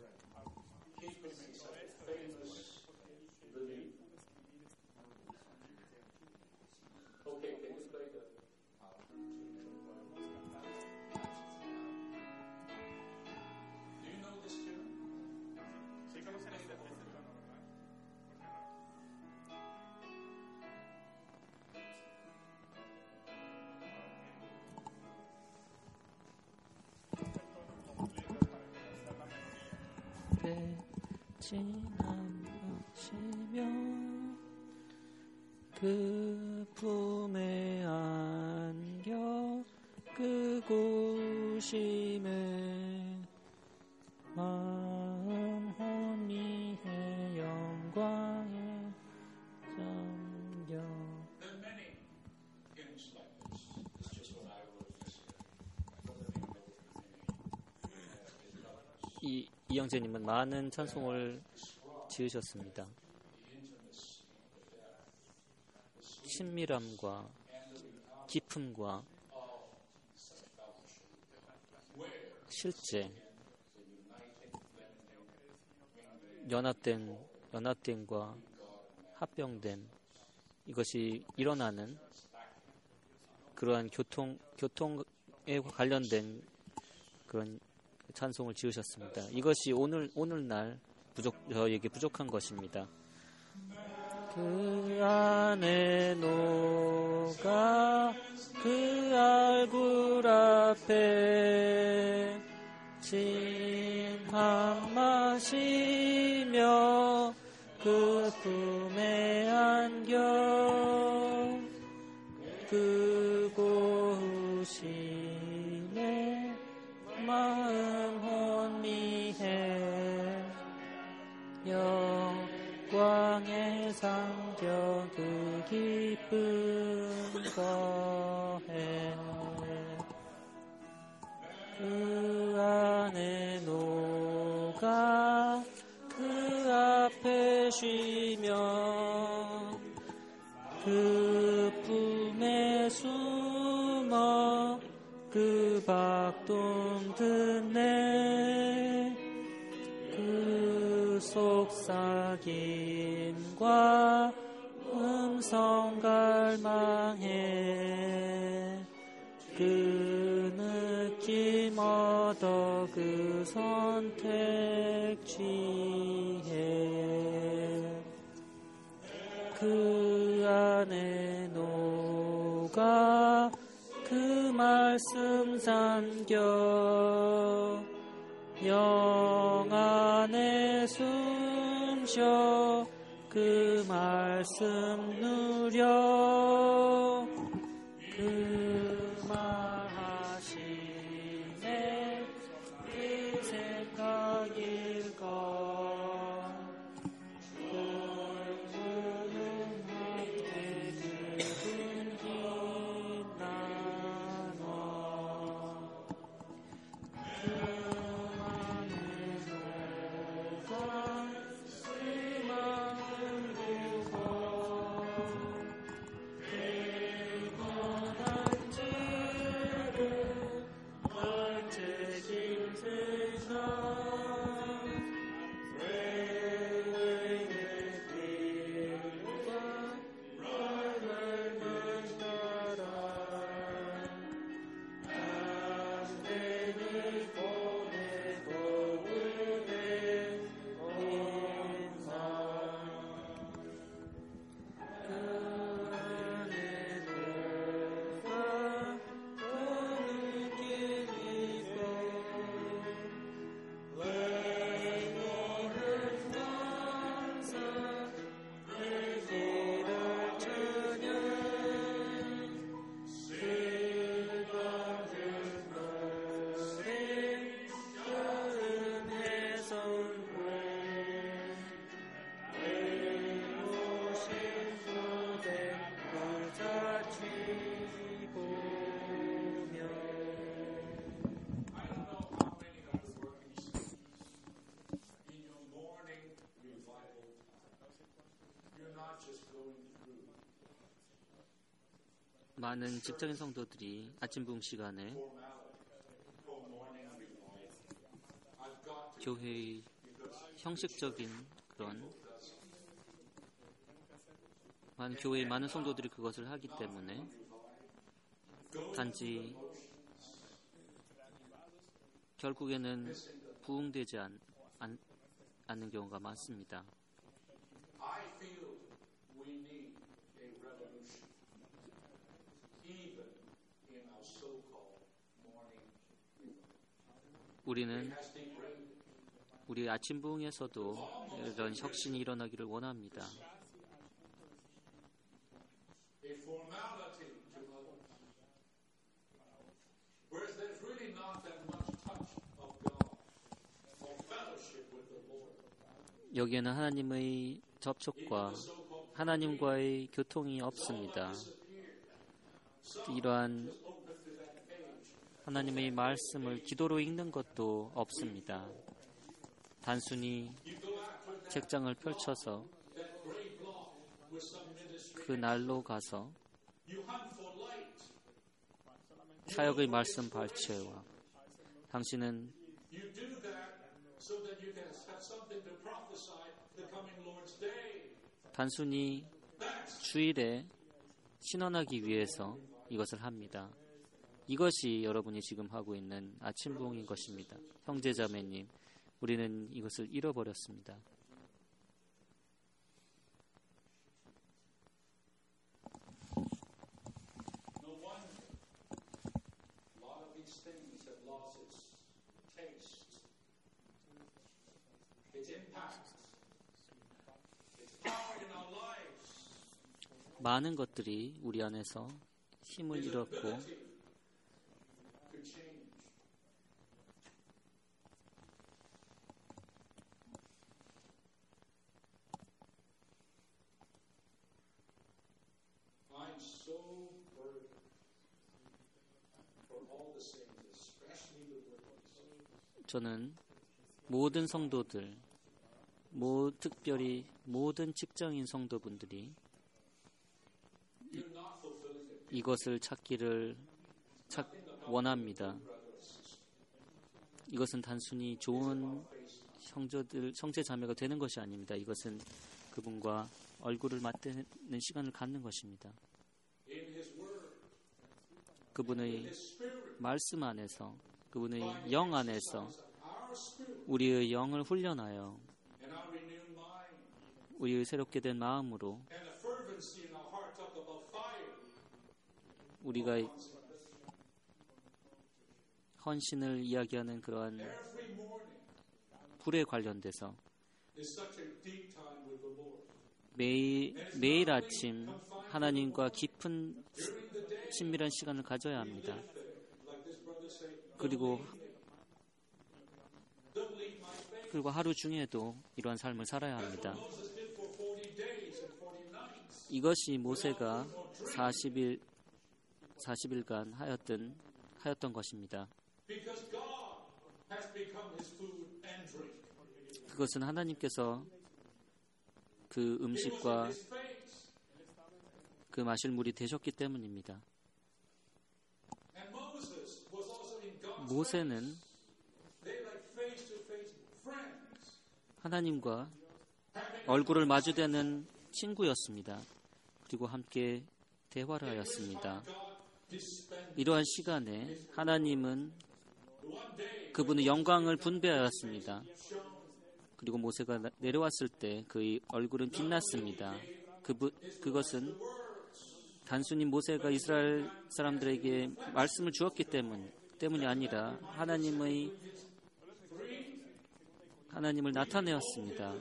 A: 지나치며 그 품에 안겨 그곳임에 마음 혼미해 영광에 잠겨. 이영재님은 많은 찬송을 지으셨습니다. 친밀함과 깊은 아픔과 실제 연합됨과 합병된 이것이 일어나는 그러한 교통에 관련된 그런 찬송을 지으셨습니다. 이것이 오늘날 저에게 부족한 것입니다. 그 안에 녹아 그 얼굴 앞에 진함 마시며 그 품에 안겨 그 고우심에 마음 혼미해 영광의 상겨 그 기쁜 거해 그 안에 녹아 그 앞에 쉬며 그 품에 숨어 그 박동 듣네 그 속삭임과 음성 갈망해 그 느낌 얻어 그 선택 취해 그 안에 녹아 그 말씀 삼겨 영 안에 숨쉬어 그 말씀 누려 그 말하시네 그 생각 읽어 그 함께 그 분기 나눠 그 안에 녹아 그 마음 두고 많은 직장인 성도들이 아침 부흥 시간에 교회의 형식적인 그런 교회의 많은 성도들이 그것을 하기 때문에 단지 결국에는 부흥되지 않는 경우가 많습니다. 우리는 우리 아침 부흥에서도 이런 혁신이 일어나기를 원합니다. 여기에는 하나님의 접촉과 하나님과의 교통이 없습니다. 이러한 하나님의 말씀을 기도로 읽는 것도 없습니다. 단순히 책장을 펼쳐서 그 날로 가서 사역의 말씀 발췌와 당신은
B: You do that so that you can have something to prophesy the coming Lord's day.
A: 단순히 주일에 신원하기 위해서 이것을 합니다. 이것이 여러분이 지금 하고 있는 아침 부흥인 것입니다. 형제자매님, 우리는 이것을 잃어버렸습니다.
B: No wonder a lot of these things have lost its taste, its impact, its power in our lives.
A: 많은 것들이 우리 안에서 힘을 잃었고
B: To change. I'm so burdened for all the saints, especially the workers.
A: 저는 모든 성도들, 특별히 모든 직장인 성도분들이
B: You're not fulfilling it.
A: 이것을 찾기를 원합니다. 이것은 단순히 좋은 형제 자매가 되는 것이 아닙니다. 이것은 그분과 얼굴을 맞대는 시간을 갖는 것입니다.
B: In His Word,
A: 그분의
B: His Spirit,
A: 말씀 안에서, 그분의 영 안에서
B: our spirit,
A: 우리의 영을 훈련하여
B: and our renewed mind,
A: 우리의 새롭게 된 마음으로
B: and the fervency in our heart. Talk about fire.
A: 우리가 헌신을 이야기하는 그러한
B: Every morning
A: 불에 관련돼서
B: is such a deep time with the Lord.
A: 매일 아침 하나님과 깊은
B: During the day,
A: 친밀한 시간을 가져야 합니다.
B: like this brother say,
A: 그리고
B: don't leave my faith.
A: 그리고 하루 중에도 이러한 삶을 살아야 합니다.
B: Moses did for 40 days and 40 nights.
A: 이것이 모세가 40일간 하였던 것입니다.
B: Because God has become his food and drink.
A: 그것은 하나님께서 그
B: It was in
A: 음식과
B: his face.
A: 그 마실 물이 되셨기 때문입니다.
B: And Moses was also in God's
A: 모세는
B: face. They like face-to-face friends.
A: 하나님과 얼굴을 마주대는 친구였습니다. 그리고 함께 대화를 하였습니다.
B: God dispensed.
A: 이러한 시간에 하나님은
B: One day,
A: 그분의 영광을 분배하였습니다. 그리고 모세가 내려왔을 때 그의 얼굴은 빛났습니다. 그것은 단순히 모세가 이스라엘 사람들에게 말씀을 주었기 때문이 아니라 하나님을 나타내었습니다.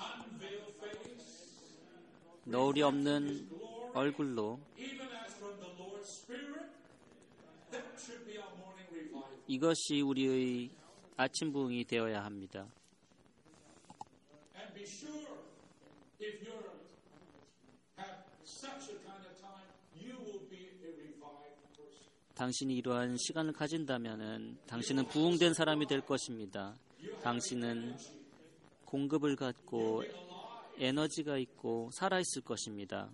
A: 너울이 없는 얼굴로
B: even as from the Lord's Spirit, that should be our morning revival.
A: 이것이 우리의 아침 부흥이 되어야 합니다.
B: And be sure, if you have such a kind of time, you will be a revived person.
A: 당신이 이러한 시간을 가진다면 당신은 부흥된 사람이 될 것입니다. 당신은 공급을 갖고 에너지가 있고 살아있을 것입니다.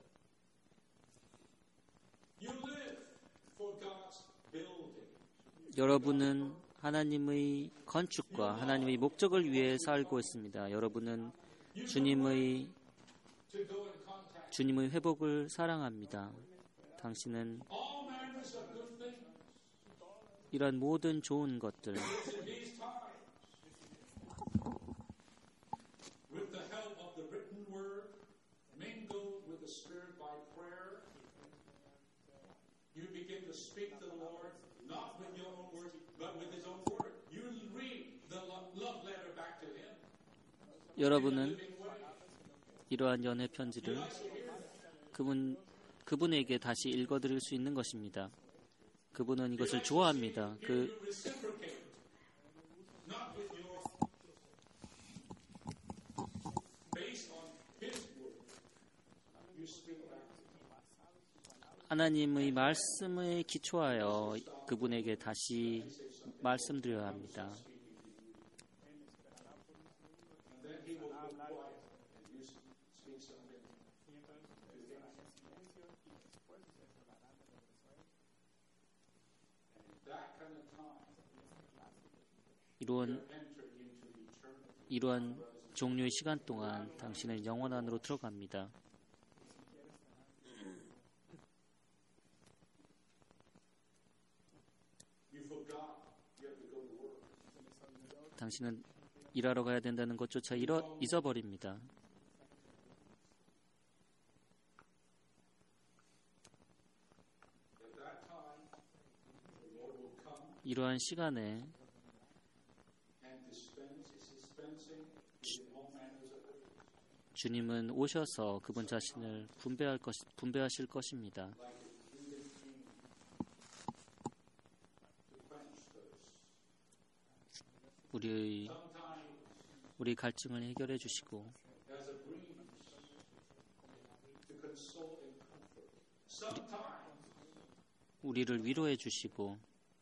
B: You live for God's building.
A: 여러분은 하나님의 건축과 하나님의 목적을 위해 살고 있습니다. 여러분은 주님의
B: To go in contact.
A: 주님의 회복을 사랑합니다. 당신은
B: All manners of good things
A: 이런 모든 좋은 것들
B: in these times. With the help of the written word, mingled with the Spirit by prayer, you begin to speak to the Lord, not with your own words, but with His own word. You read the love letter back to Him.
A: 여러분은 이러한 연애 편지를 그분에게 다시 읽어드릴 수 있는 것입니다. 그분은 이것을 좋아합니다.
B: You reciprocate, not with your based on His word. You speak back to Him.
A: 하나님의 말씀에 기초하여 그분에게 다시 말씀드려야 합니다.
B: And then He will go quiet and you speak something to Him. that kind of time,
A: 이러한
B: enter into eternity.
A: 이러한 종류의 시간 동안 당신은 영원 안으로 들어갑니다.
B: You forgot you have to go to work.
A: 당신은 일하러 가야 된다는 것조차 잊어버립니다.
B: At that time, the Lord will come
A: 이러한 시간에
B: and dispensing in all manners of good,
A: 주님은 오셔서 그분 자신을 분배하실 것입니다.
B: like a heathen king to quench thirst.
A: 우리 갈증을 해결해 주시고
B: As a breeze to console and comfort. Sometimes
A: 우리를 위로해 주시고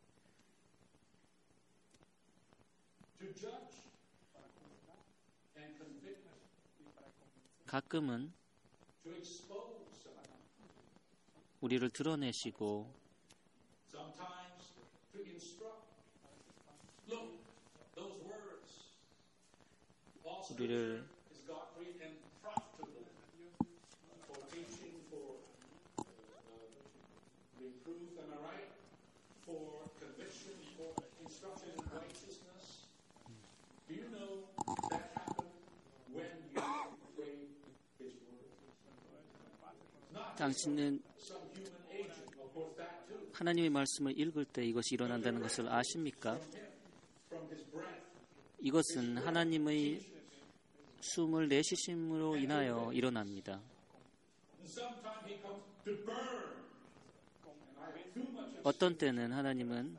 B: to judge and convict,
A: 가끔은
B: to expose someone.
A: 우리를 드러내시고
B: Sometimes to instruct. Look, those words. All
A: 우리를
B: Scripture is God-breathed and profitable for teaching, for reproof, am I right? For conviction, for instruction in righteousness. Do you know that happened when you pray His word? Not
A: 당신은
B: some human agent, of course that too.
A: 하나님의 말씀을 읽을 때 이것이 일어난다는 것을 아십니까?
B: From His breath.
A: 이것은 하나님의 숨을 내쉬심으로 인하여 일어납니다.
B: And sometimes He comes to burn. And I have too much of
A: 어떤 때는 하나님은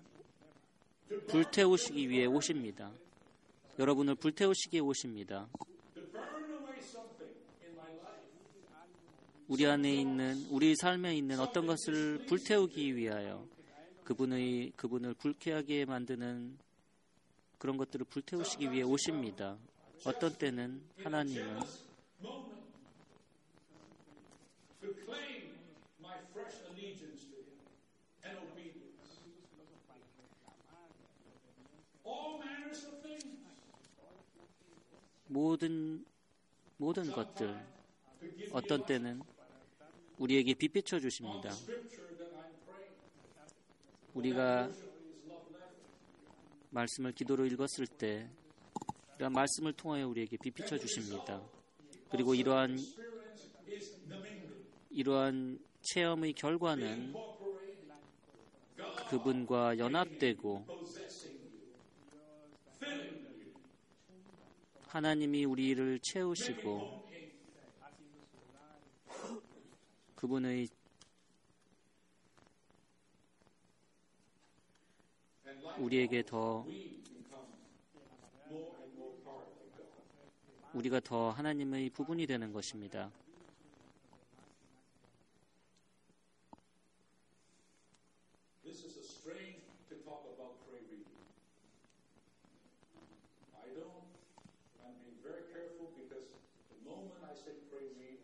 A: 불태우시기 위해 오십니다. 여러분을 불태우시기 위해 오십니다.
B: to burn away something in my life.
A: 우리 안에 있는, 우리 삶에 있는 어떤 것을 불태우기 위하여 그분을 불쾌하게 만드는 그런 것들을 불태우시기 위해 오십니다. 어떤 때는 하나님은
B: Moment to claim my fresh allegiance to Him and obedience. All manners of things.
A: 모든 것들 어떤 때는 우리에게 빛비춰 주십니다.
B: Scripture that I'm praying.
A: 우리가
B: His love letter.
A: 말씀을 기도로 읽었을 때 이러한 말씀을 통하여 우리에게 빛비춰 주십니다. 그리고
B: Experience is the mingle.
A: 이러한 체험의 결과는
B: Incorporate God
A: 그분과 연합되고
B: possessing you. Filling you.
A: 하나님이 우리를 채우시고 그분의
B: And like
A: 우리에게 더
B: we become more and more part of God.
A: 우리가 더 하나님의 부분이 되는 것입니다.
B: This is a strange to talk about pray reading. I'm being very careful because the moment I say pray read,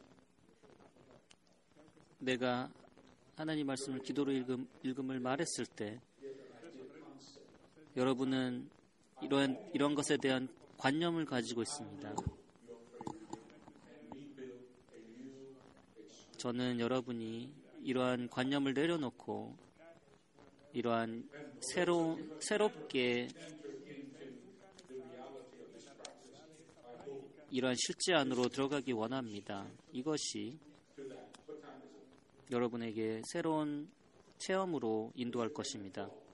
A: 내가 하나님 말씀을 기도로 읽음을 말했을 때 여러분은 이런 것에 대한 관념을 가지고 있습니다. 저는 여러분이 이러한 관념을 내려놓고 이러한 새롭게 이러한 실제 안으로 들어가기 원합니다. 이것이 여러분에게 새로운 체험으로 인도할 것입니다.